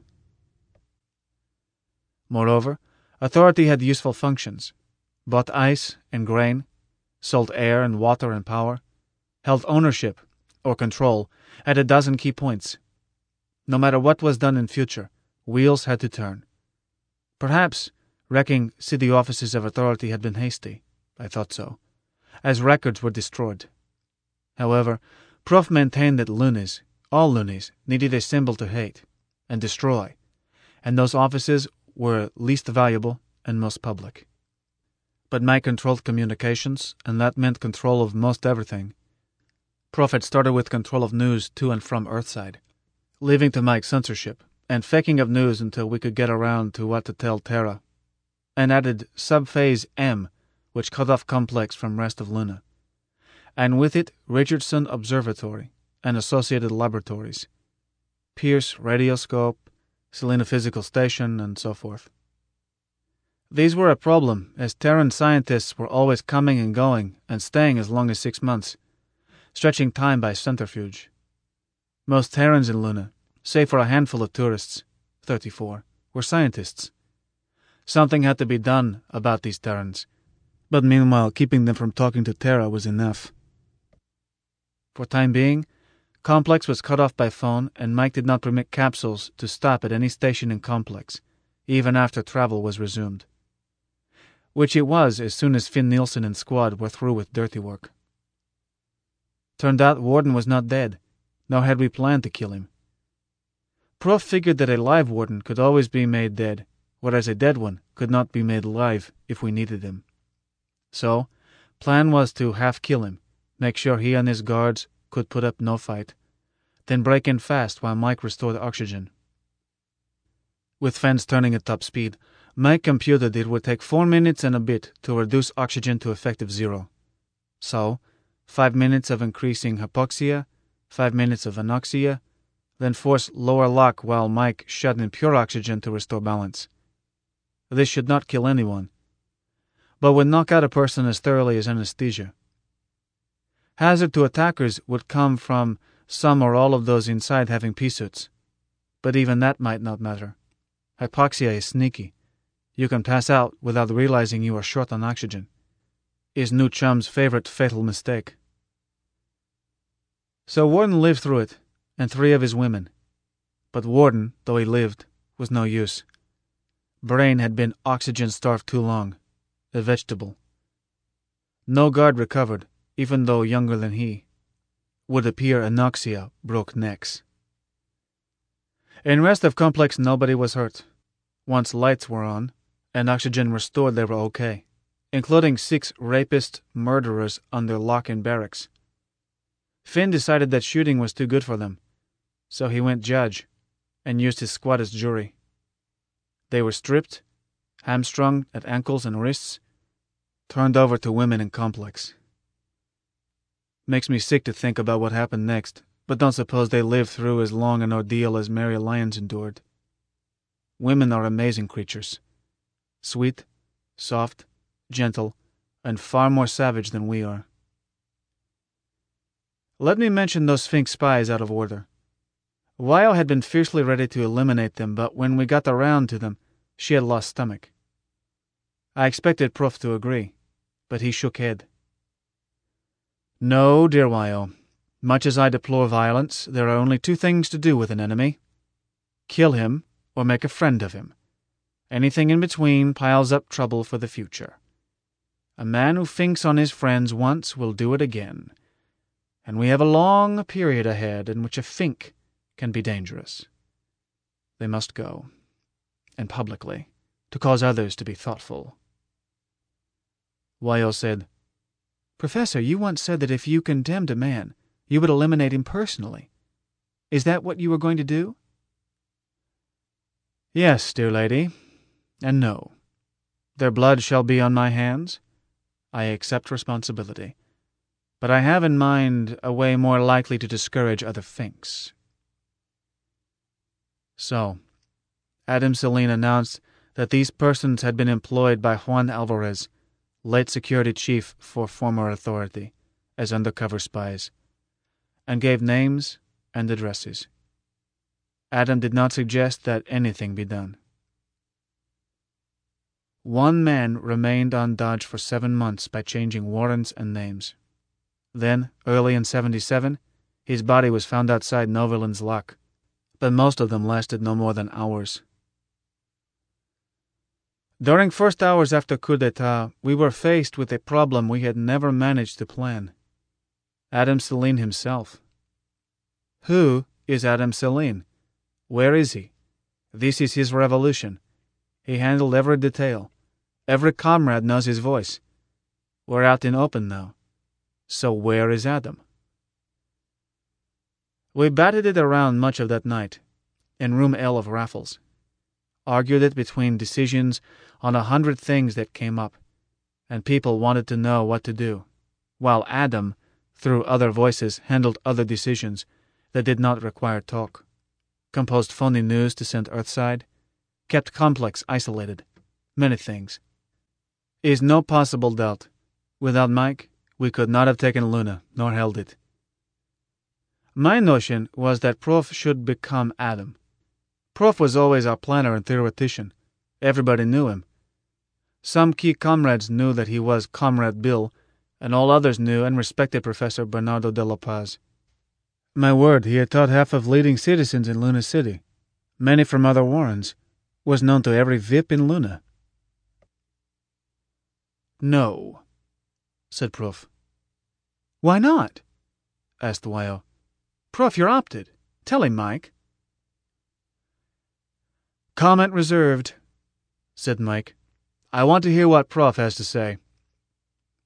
Moreover, authority had useful functions, bought ice and grain, sold air and water and power, held ownership, or control, at a dozen key points. No matter what was done in future, wheels had to turn. Perhaps wrecking city offices of authority had been hasty. I thought so, as records were destroyed. However, Proof maintained that Lunis, all Lunis, needed a symbol to hate and destroy, and those offices were least valuable and most public. But Mike controlled communications, and that meant control of most everything. Proof had started with control of news to and from Earthside, leaving to Mike censorship, and faking of news until we could get around to what to tell Terra, and added Subphase M, which cut off Complex from rest of Luna, and with it Richardson Observatory and associated laboratories, Pierce Radioscope, Selena Physical Station, and so forth. These were a problem, as Terran scientists were always coming and going and staying as long as six months, stretching time by centrifuge. Most Terrans in Luna, save for a handful of tourists, thirty-four, were scientists. Something had to be done about these Terrans, but meanwhile keeping them from talking to Terra was enough. For time being, Complex was cut off by phone, and Mike did not permit capsules to stop at any station in Complex, even after travel was resumed. Which it was as soon as Finn Nielsen and squad were through with dirty work. Turned out Warden was not dead, nor had we planned to kill him. Proof figured that a live Warden could always be made dead, whereas a dead one could not be made live if we needed him. So, plan was to half kill him, make sure he and his guards could put up no fight, then break in fast while Mike restored oxygen. With fans turning at top speed, Mike computed it would take four minutes and a bit to reduce oxygen to effective zero. So, five minutes of increasing hypoxia, five minutes of anoxia, then force lower lock while Mike shut in pure oxygen to restore balance. This should not kill anyone, but would knock out a person as thoroughly as anesthesia. Hazard to attackers would come from some or all of those inside having pea suits, but even that might not matter. Hypoxia is sneaky. You can pass out without realizing you are short on oxygen. Is new chum's favorite fatal mistake. So Warden lived through it, and three of his women. But Warden, though he lived, was no use. Brain had been oxygen-starved too long. A vegetable. No guard recovered, even though younger than he. Would appear anoxia broke necks. In rest of complex nobody was hurt. Once lights were on, and oxygen restored, they were okay, including six rapist murderers under lock in barracks. Finn decided that shooting was too good for them, so he went judge and used his squad as jury. They were stripped, hamstrung at ankles and wrists, turned over to women in complex. Makes me sick to think about what happened next, but don't suppose they lived through as long an ordeal as Mary Lyons endured. Women are amazing creatures. Sweet, soft, gentle, and far more savage than we are. Let me mention those Sphinx spies out of order. Wyo had been fiercely ready to eliminate them, but when we got around to them, she had lost stomach. I expected Prof to agree, but he shook head. No, dear Wyo. Much as I deplore violence, there are only two things to do with an enemy. Kill him, or make a friend of him. Anything in between piles up trouble for the future. A man who thinks on his friends once will do it again. And we have a long period ahead in which a think can be dangerous. They must go, and publicly, to cause others to be thoughtful. Wyo said, Professor, you once said that if you condemned a man, you would eliminate him personally. Is that what you were going to do? Yes, dear lady, and no. Their blood shall be on my hands. I accept responsibility. But I have in mind a way more likely to discourage other thinks. So, Adam Celine announced that these persons had been employed by Juan Alvarez, late security chief for former authority, as undercover spies, and gave names and addresses. Adam did not suggest that anything be done. One man remained on Dodge for seven months by changing warrants and names. Then, early in seventy-seven, his body was found outside Noviland's lock, but most of them lasted no more than hours. During first hours after coup d'etat, we were faced with a problem we had never managed to plan. Adam Celine himself. Who is Adam Celine? Where is he? This is his revolution. He handled every detail. Every comrade knows his voice. We're out in open now. So where is Adam? We batted it around much of that night, in room L of Raffles. Argued it between decisions on a hundred things that came up, and people wanted to know what to do, while Adam, through other voices, handled other decisions that did not require talk, composed phony news to send Earthside, kept Complex isolated, many things. Is no possible doubt. Without Mike, we could not have taken Luna, nor held it. My notion was that Prof should become Adam. Prof was always our planner and theoretician. Everybody knew him. Some key comrades knew that he was Comrade Bill, and all others knew and respected Professor Bernardo de la Paz. My word, he had taught half of leading citizens in Luna City, many from other warrens, was known to every V I P in Luna. No, said Prof. Why not? Asked Wyo. Prof, you're opted. Tell him, Mike. Comment reserved, said Mike. I want to hear what Prof has to say.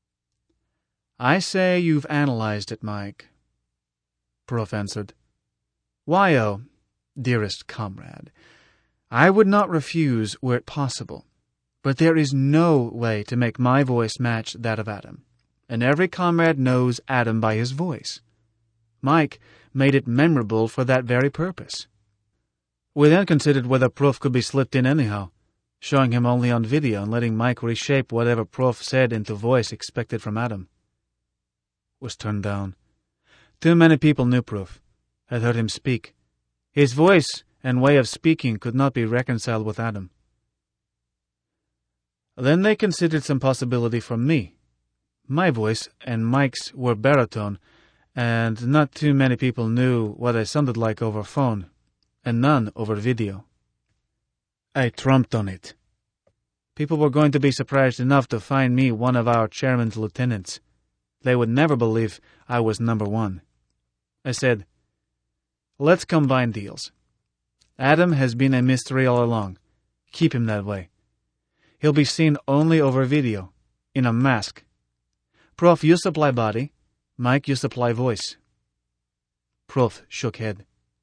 I say you've analyzed it, Mike, Prof answered. Why-oh, dearest comrade, I would not refuse were it possible, but there is no way to make my voice match that of Adam, and every comrade knows Adam by his voice. Mike made it memorable for that very purpose. We then considered whether Prof could be slipped in anyhow, showing him only on video and letting Mike reshape whatever Prof said into voice expected from Adam. Was turned down. Too many people knew Prof, had heard him speak. His voice and way of speaking could not be reconciled with Adam. Then they considered some possibility for me. My voice and Mike's were baritone, and not too many people knew what I sounded like over phone, and none over video. I trumped on it. People were going to be surprised enough to find me one of our chairman's lieutenants. They would never believe I was number one. I said, let's combine deals. Adam has been a mystery all along. Keep him that way. He'll be seen only over video, in a mask. Prof, you supply body. Mike, you supply voice. Prof shook head.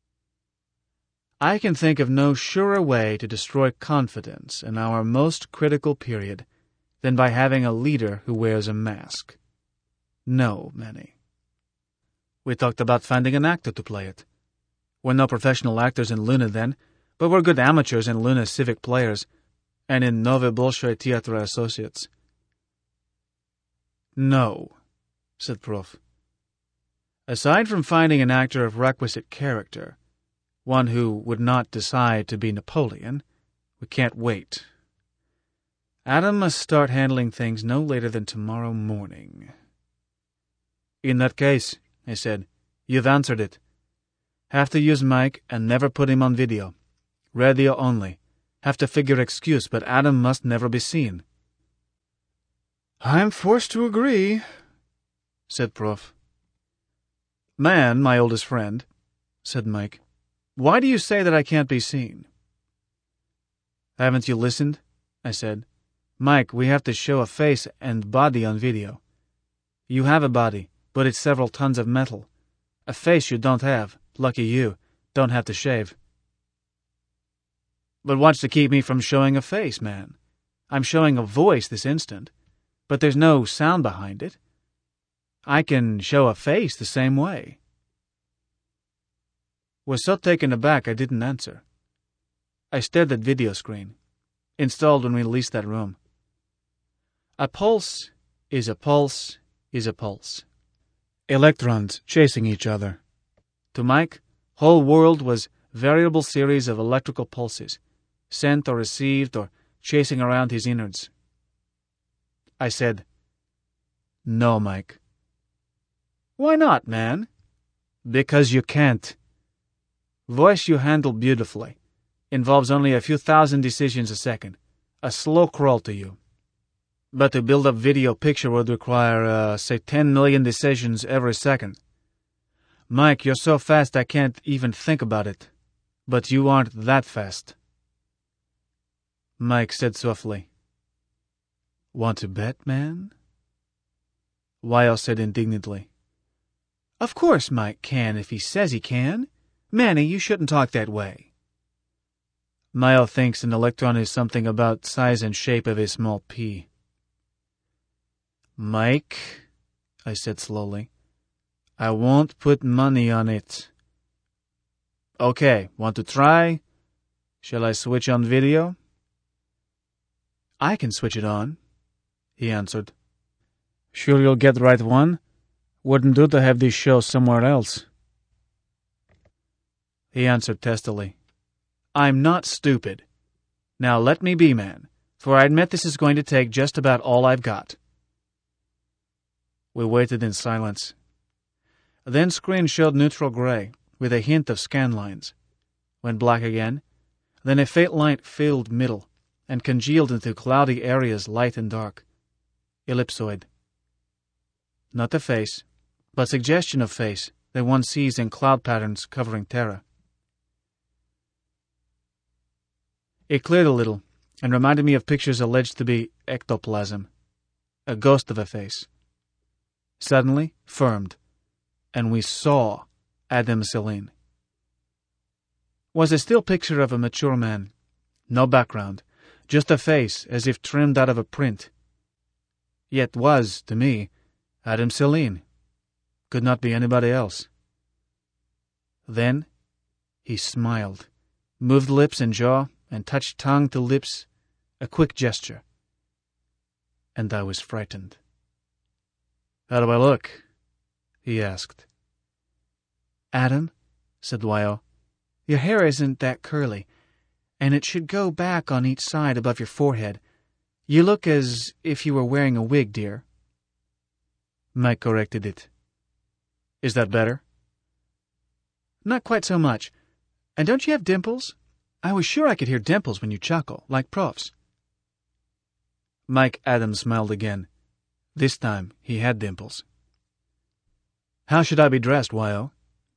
I can think of no surer way to destroy confidence in our most critical period than by having a leader who wears a mask. No, Manny. We talked about finding an actor to play it. We're no professional actors in Luna then, but we're good amateurs in Luna civic players and in Nove Bolshoi Teatra associates. No, said Prof. Aside from finding an actor of requisite character, one who would not decide to be Napoleon, we can't wait. Adam must start handling things no later than tomorrow morning. In that case, I said, you've answered it. Have to use Mike and never put him on video. Radio only. Have to figure excuse, but Adam must never be seen. I'm forced to agree, said Prof. Man, my oldest friend, said Mike, why do you say that I can't be seen? Haven't you listened? I said. Mike, we have to show a face and body on video. You have a body, but it's several tons of metal. A face you don't have. Lucky you. Don't have to shave. But what's to keep me from showing a face, man? I'm showing a voice this instant, but there's no sound behind it. I can show a face the same way. Was so taken aback I didn't answer. I stared at video screen, installed when we leased that room. A pulse is a pulse is a pulse. Electrons chasing each other. To Mike, whole world was variable series of electrical pulses, sent or received or chasing around his innards. I said, no, Mike. Why not, man? Because you can't. Voice you handle beautifully. Involves only a few thousand decisions a second. A slow crawl to you. But to build up video picture would require, uh, say, ten million decisions every second. Mike, you're so fast I can't even think about it. But you aren't that fast. Mike said softly, want to bet, man? Weil said indignantly, of course Mike can if he says he can. Manny, you shouldn't talk that way. Mile thinks an electron is something about size and shape of a small pea. Mike, I said slowly, I won't put money on it. Okay, want to try? Shall I switch on video? I can switch it on, he answered. Sure you'll get the right one? Wouldn't do to have this show somewhere else. He answered testily, I'm not stupid. Now let me be, man, for I admit this is going to take just about all I've got. We waited in silence. Then screen showed neutral gray, with a hint of scan lines. Went black again. Then a faint light filled middle, and congealed into cloudy areas light and dark. Ellipsoid. Not a face, but suggestion of face that one sees in cloud patterns covering Terra. It cleared a little, and reminded me of pictures alleged to be ectoplasm, a ghost of a face. Suddenly, firmed, and we saw Adam Celine. was a still picture of a mature man. No background, just a face as if trimmed out of a print. Yet was, to me, Adam Celine. Could not be anybody else. Then he smiled, moved lips and jaw, and touched tongue to lips, a quick gesture. And I was frightened. "How do I look?" he asked. "Adam," said Wyo, "your hair isn't that curly, and it should go back on each side above your forehead. You look as if you were wearing a wig, dear." Mike corrected it. "Is that better?" "Not quite so much. And don't you have dimples? I was sure I could hear dimples when you chuckle, like Prof's." Mike Adams smiled again. This time he had dimples. "How should I be dressed, Wyo?"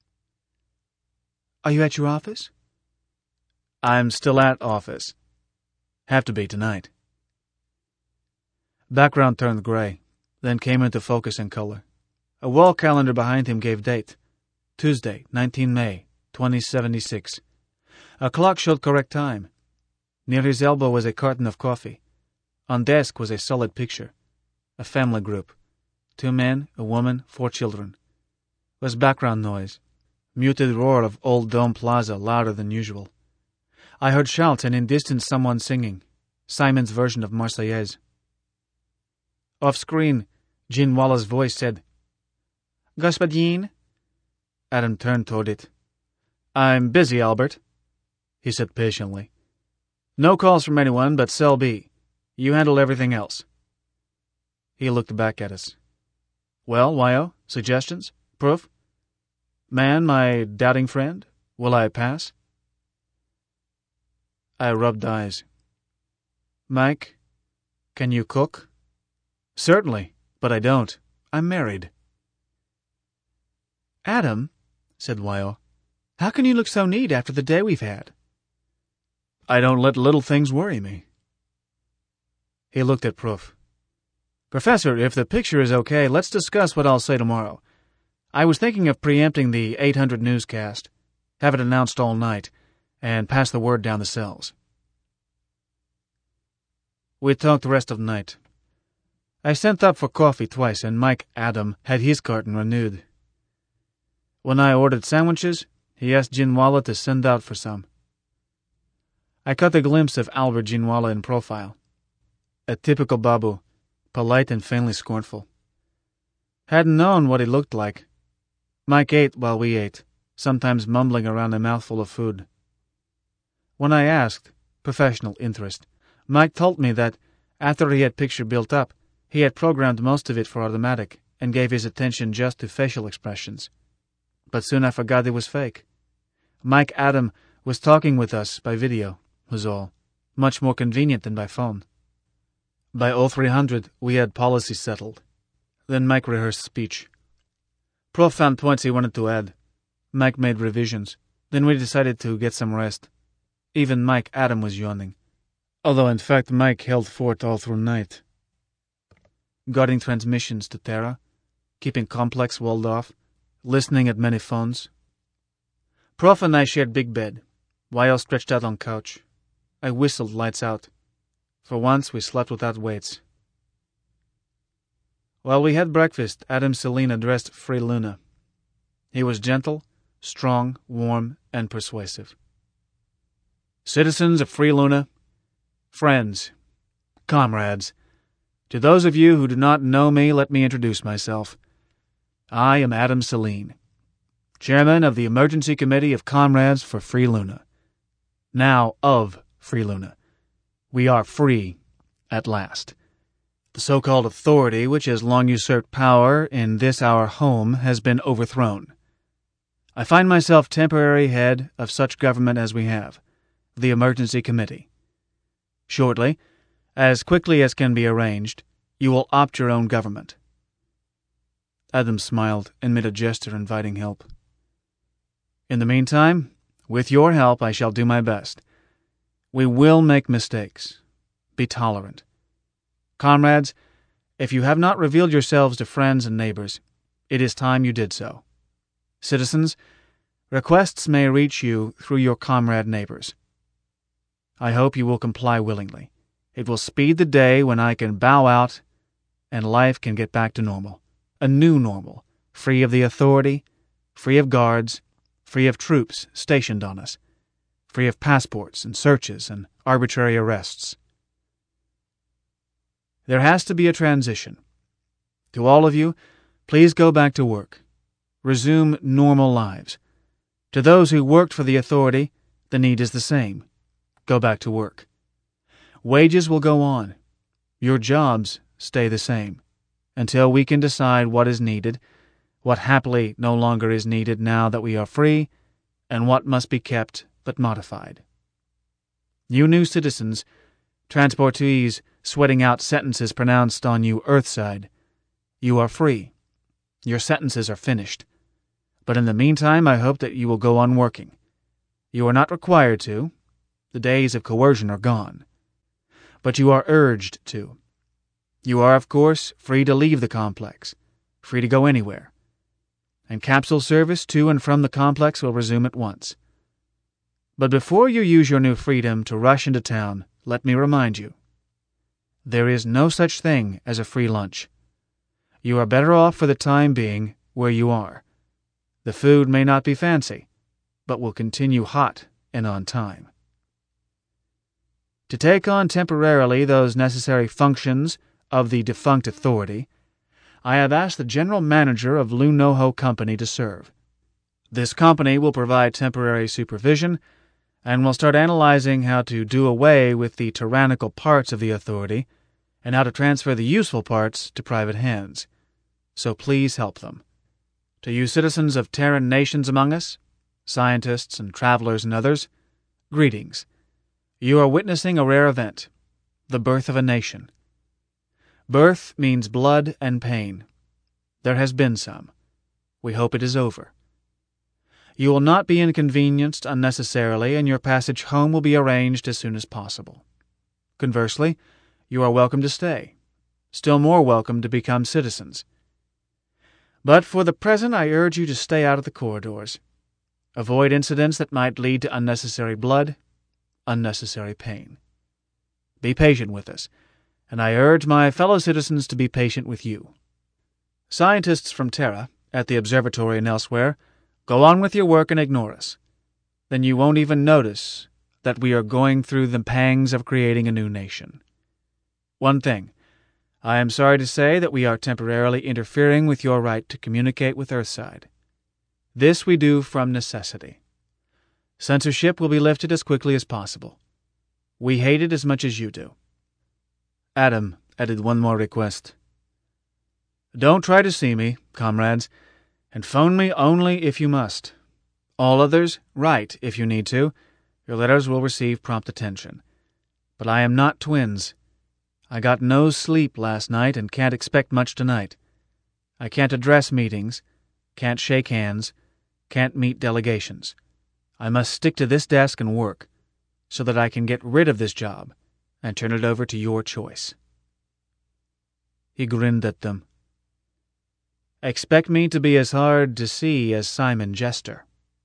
"Are you at your office?" "I'm still at office. Have to be tonight." Background turned gray, then came into focus in color. A wall calendar behind him gave date. Tuesday, nineteenth of May, twenty seventy-six. A clock showed correct time. Near his elbow was a carton of coffee. On desk was a solid picture. A family group. Two men, a woman, four children. Was background noise. Muted roar of Old Dome Plaza louder than usual. I heard shouts and in distance someone singing. Simon's version of Marseillaise. Off-screen, Gene Wallace's voice said, "Господин?" Adam turned toward it. "I'm busy, Albert," he said patiently. "No calls from anyone but Cell B. You handle everything else." He looked back at us. "Well, Wyo, suggestions? Proof? Man, my doubting friend, will I pass?" I rubbed eyes. "Mike, can you cook?" "Certainly, but I don't. I'm married." "Adam," said Wyo, "how can you look so neat after the day we've had?" "I don't let little things worry me." He looked at Proof. "Professor, if the picture is okay, let's discuss what I'll say tomorrow. I was thinking of preempting the eight hundred newscast, have it announced all night, and pass the word down the cells." We talked the rest of the night. I sent up for coffee twice, and Mike Adam had his carton renewed. When I ordered sandwiches, he asked Ginwala to send out for some. I caught a glimpse of Albert Ginwala in profile. A typical Babu, polite and faintly scornful. Hadn't known what he looked like. Mike ate while we ate, sometimes mumbling around a mouthful of food. When I asked, professional interest, Mike told me that, after he had picture built up, he had programmed most of it for automatic and gave his attention just to facial expressions. But soon I forgot it was fake. Mike Adam was talking with us by video, was all. Much more convenient than by phone. By oh three hundred, we had policy settled. Then Mike rehearsed speech. Prof found points he wanted to add. Mike made revisions. Then we decided to get some rest. Even Mike Adam was yawning. Although in fact Mike held fort all through night. Guarding transmissions to Terra, keeping Complex walled off, listening at many phones. Prof and I shared big bed. Wyo stretched out on couch. I whistled lights out. For once we slept without weights. While we had breakfast, Adam Celine addressed Free Luna. He was gentle, strong, warm, and persuasive. "Citizens of Free Luna, friends, comrades, to those of you who do not know me, let me introduce myself. I am Adam Celine, chairman of the Emergency Committee of Comrades for Free Luna. Now of Free Luna. We are free, at last. The so-called authority which has long usurped power in this our home has been overthrown. I find myself temporary head of such government as we have, the Emergency Committee. Shortly, as quickly as can be arranged, you will opt your own government." Adam smiled and made a gesture inviting help. "In the meantime, with your help, I shall do my best. We will make mistakes. Be tolerant. Comrades, if you have not revealed yourselves to friends and neighbors, it is time you did so. Citizens, Requests may reach you through your comrade neighbors. I hope you will comply willingly. It will speed the day when I can bow out and life can get back to normal. A new normal, free of the authority, free of guards, free of troops stationed on us, free of passports and searches and arbitrary arrests. There has to be a transition. To all of you, please go back to work. Resume normal lives. To those who worked for the authority, the need is the same. Go back to work. Wages will go on. Your jobs stay the same, until we can decide what is needed, what happily no longer is needed now that we are free, and what must be kept but modified. You new citizens, transportees sweating out sentences pronounced on you Earthside, you are free. Your sentences are finished. But in the meantime, I hope that you will go on working. You are not required to. The days of coercion are gone. But you are urged to. You are, of course, free to leave the complex, free to go anywhere. And capsule service to and from the complex will resume at once. But before you use your new freedom to rush into town, let me remind you, there is no such thing as a free lunch. You are better off for the time being where you are. The food may not be fancy, but will continue hot and on time. To take on temporarily those necessary functions of the defunct authority, I have asked the general manager of Lunoho Company to serve. This company will provide temporary supervision and will start analyzing how to do away with the tyrannical parts of the authority and how to transfer the useful parts to private hands. So please help them. To you citizens of Terran nations among us, scientists and travelers and others, greetings. You are witnessing a rare event, the birth of a nation. Birth means blood and pain. There has been some. We hope it is over. You will not be inconvenienced unnecessarily, and your passage home will be arranged as soon as possible. Conversely, you are welcome to stay, still more welcome to become citizens. But for the present I urge you to stay out of the corridors. Avoid incidents that might lead to unnecessary blood, unnecessary pain. Be patient with us, and I urge my fellow citizens to be patient with you. Scientists from Terra, at the observatory and elsewhere, go on with your work and ignore us. Then you won't even notice that we are going through the pangs of creating a new nation. One thing. I am sorry to say that we are temporarily interfering with your right to communicate with Earthside. This we do from necessity. Censorship will be lifted as quickly as possible. We hate it as much as you do. Adam added one more request. Don't try to see me, comrades, and phone me only if you must. All others, write if you need to. Your letters will receive prompt attention. But I am not twins. I got no sleep last night and can't expect much tonight. I can't address meetings, can't shake hands, can't meet delegations. I must stick to this desk and work, so that I can get rid of this job and turn it over to your choice. He grinned at them. Expect me to be as hard to see as Simon Jester.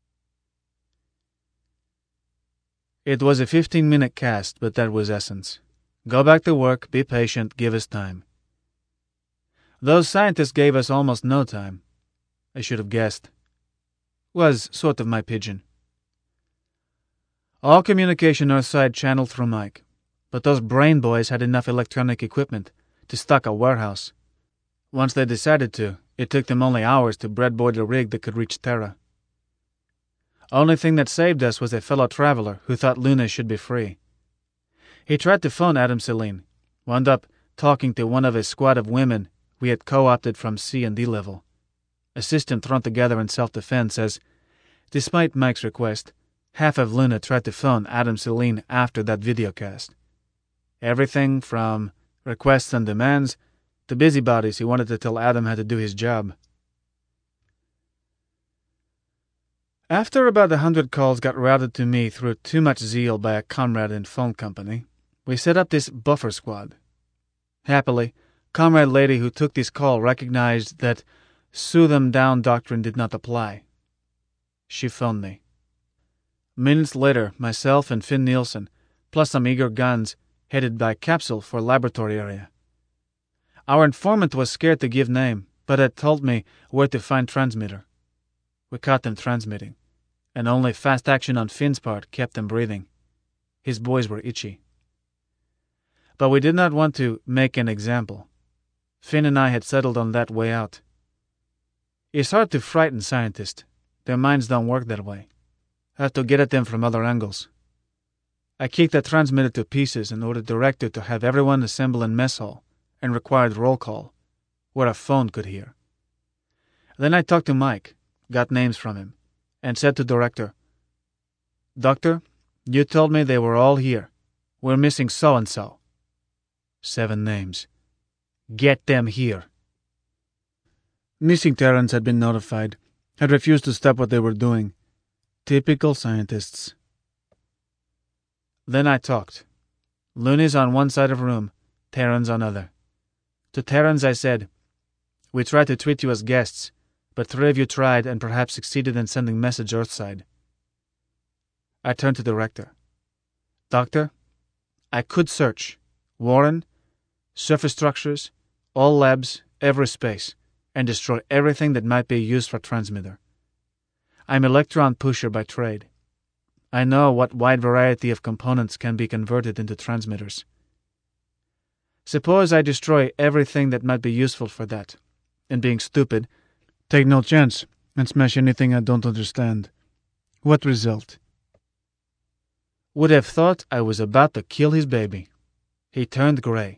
It was a fifteen-minute cast, but that was essence. Go back to work, be patient, give us time. Those scientists gave us almost no time. I should have guessed. Was sort of my pigeon. All communication Earthside channeled through Mike, but those brain boys had enough electronic equipment to stock a warehouse. Once they decided to, it took them only hours to breadboard a rig that could reach Terra. Only thing that saved us was a fellow traveler who thought Luna should be free. He tried to phone Adam Celine, wound up talking to one of a squad of women we had co-opted from C and D level. A system thrown together in self-defense as, despite Mike's request, half of Luna tried to phone Adam Celine after that videocast. Everything from requests and demands to busybodies who wanted to tell Adam how to do his job. After about a hundred calls got routed to me through too much zeal by a comrade in phone company, we set up this buffer squad. Happily, comrade lady who took this call recognized that sue them down doctrine did not apply. She phoned me. Minutes later, myself and Finn Nielsen, plus some eager guns, headed by capsule for laboratory area. Our informant was scared to give name, but had told me where to find transmitter. We caught them transmitting, and only fast action on Finn's part kept them breathing. His boys were itchy. But we did not want to make an example. Finn and I had settled on that way out. It's hard to frighten scientists. Their minds don't work that way. I have to get at them from other angles. I kicked the transmitter to pieces and ordered the director to have everyone assemble in mess hall and required roll call, where a phone could hear. Then I talked to Mike, got names from him, and said to director, "Doctor, you told me they were all here. We're missing so-and-so." Seven names. "Get them here." Missing Terrans had been notified, had refused to stop what they were doing. Typical scientists. Then I talked. Loonies on one side of room, Terrans on other. To Terrans I said, "We tried to treat you as guests, but three of you tried and perhaps succeeded in sending message Earthside." I turned to the director. "Doctor, I could search Warren, surface structures, all labs, every space, and destroy everything that might be used for transmitter. I'm electron pusher by trade. I know what wide variety of components can be converted into transmitters. Suppose I destroy everything that might be useful for that, and being stupid, take no chance and smash anything I don't understand. What result?" Would have thought I was about to kill his baby. He turned gray.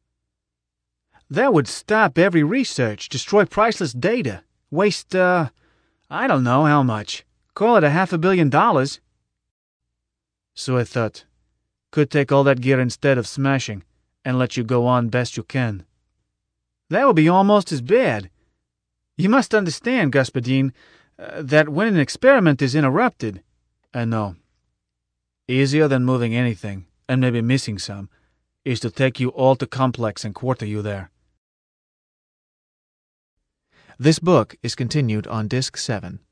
"That would stop every research, destroy priceless data, waste, uh, I don't know how much. Call it a half a billion dollars." So I thought, could take all that gear instead of smashing, and let you go on best you can. "That would be almost as bad. You must understand, Gaspadine, uh, that when an experiment is interrupted—" "I know. Easier than moving anything, and maybe missing some, is to take you all to Complex and quarter you there." This book is continued on Disc seven.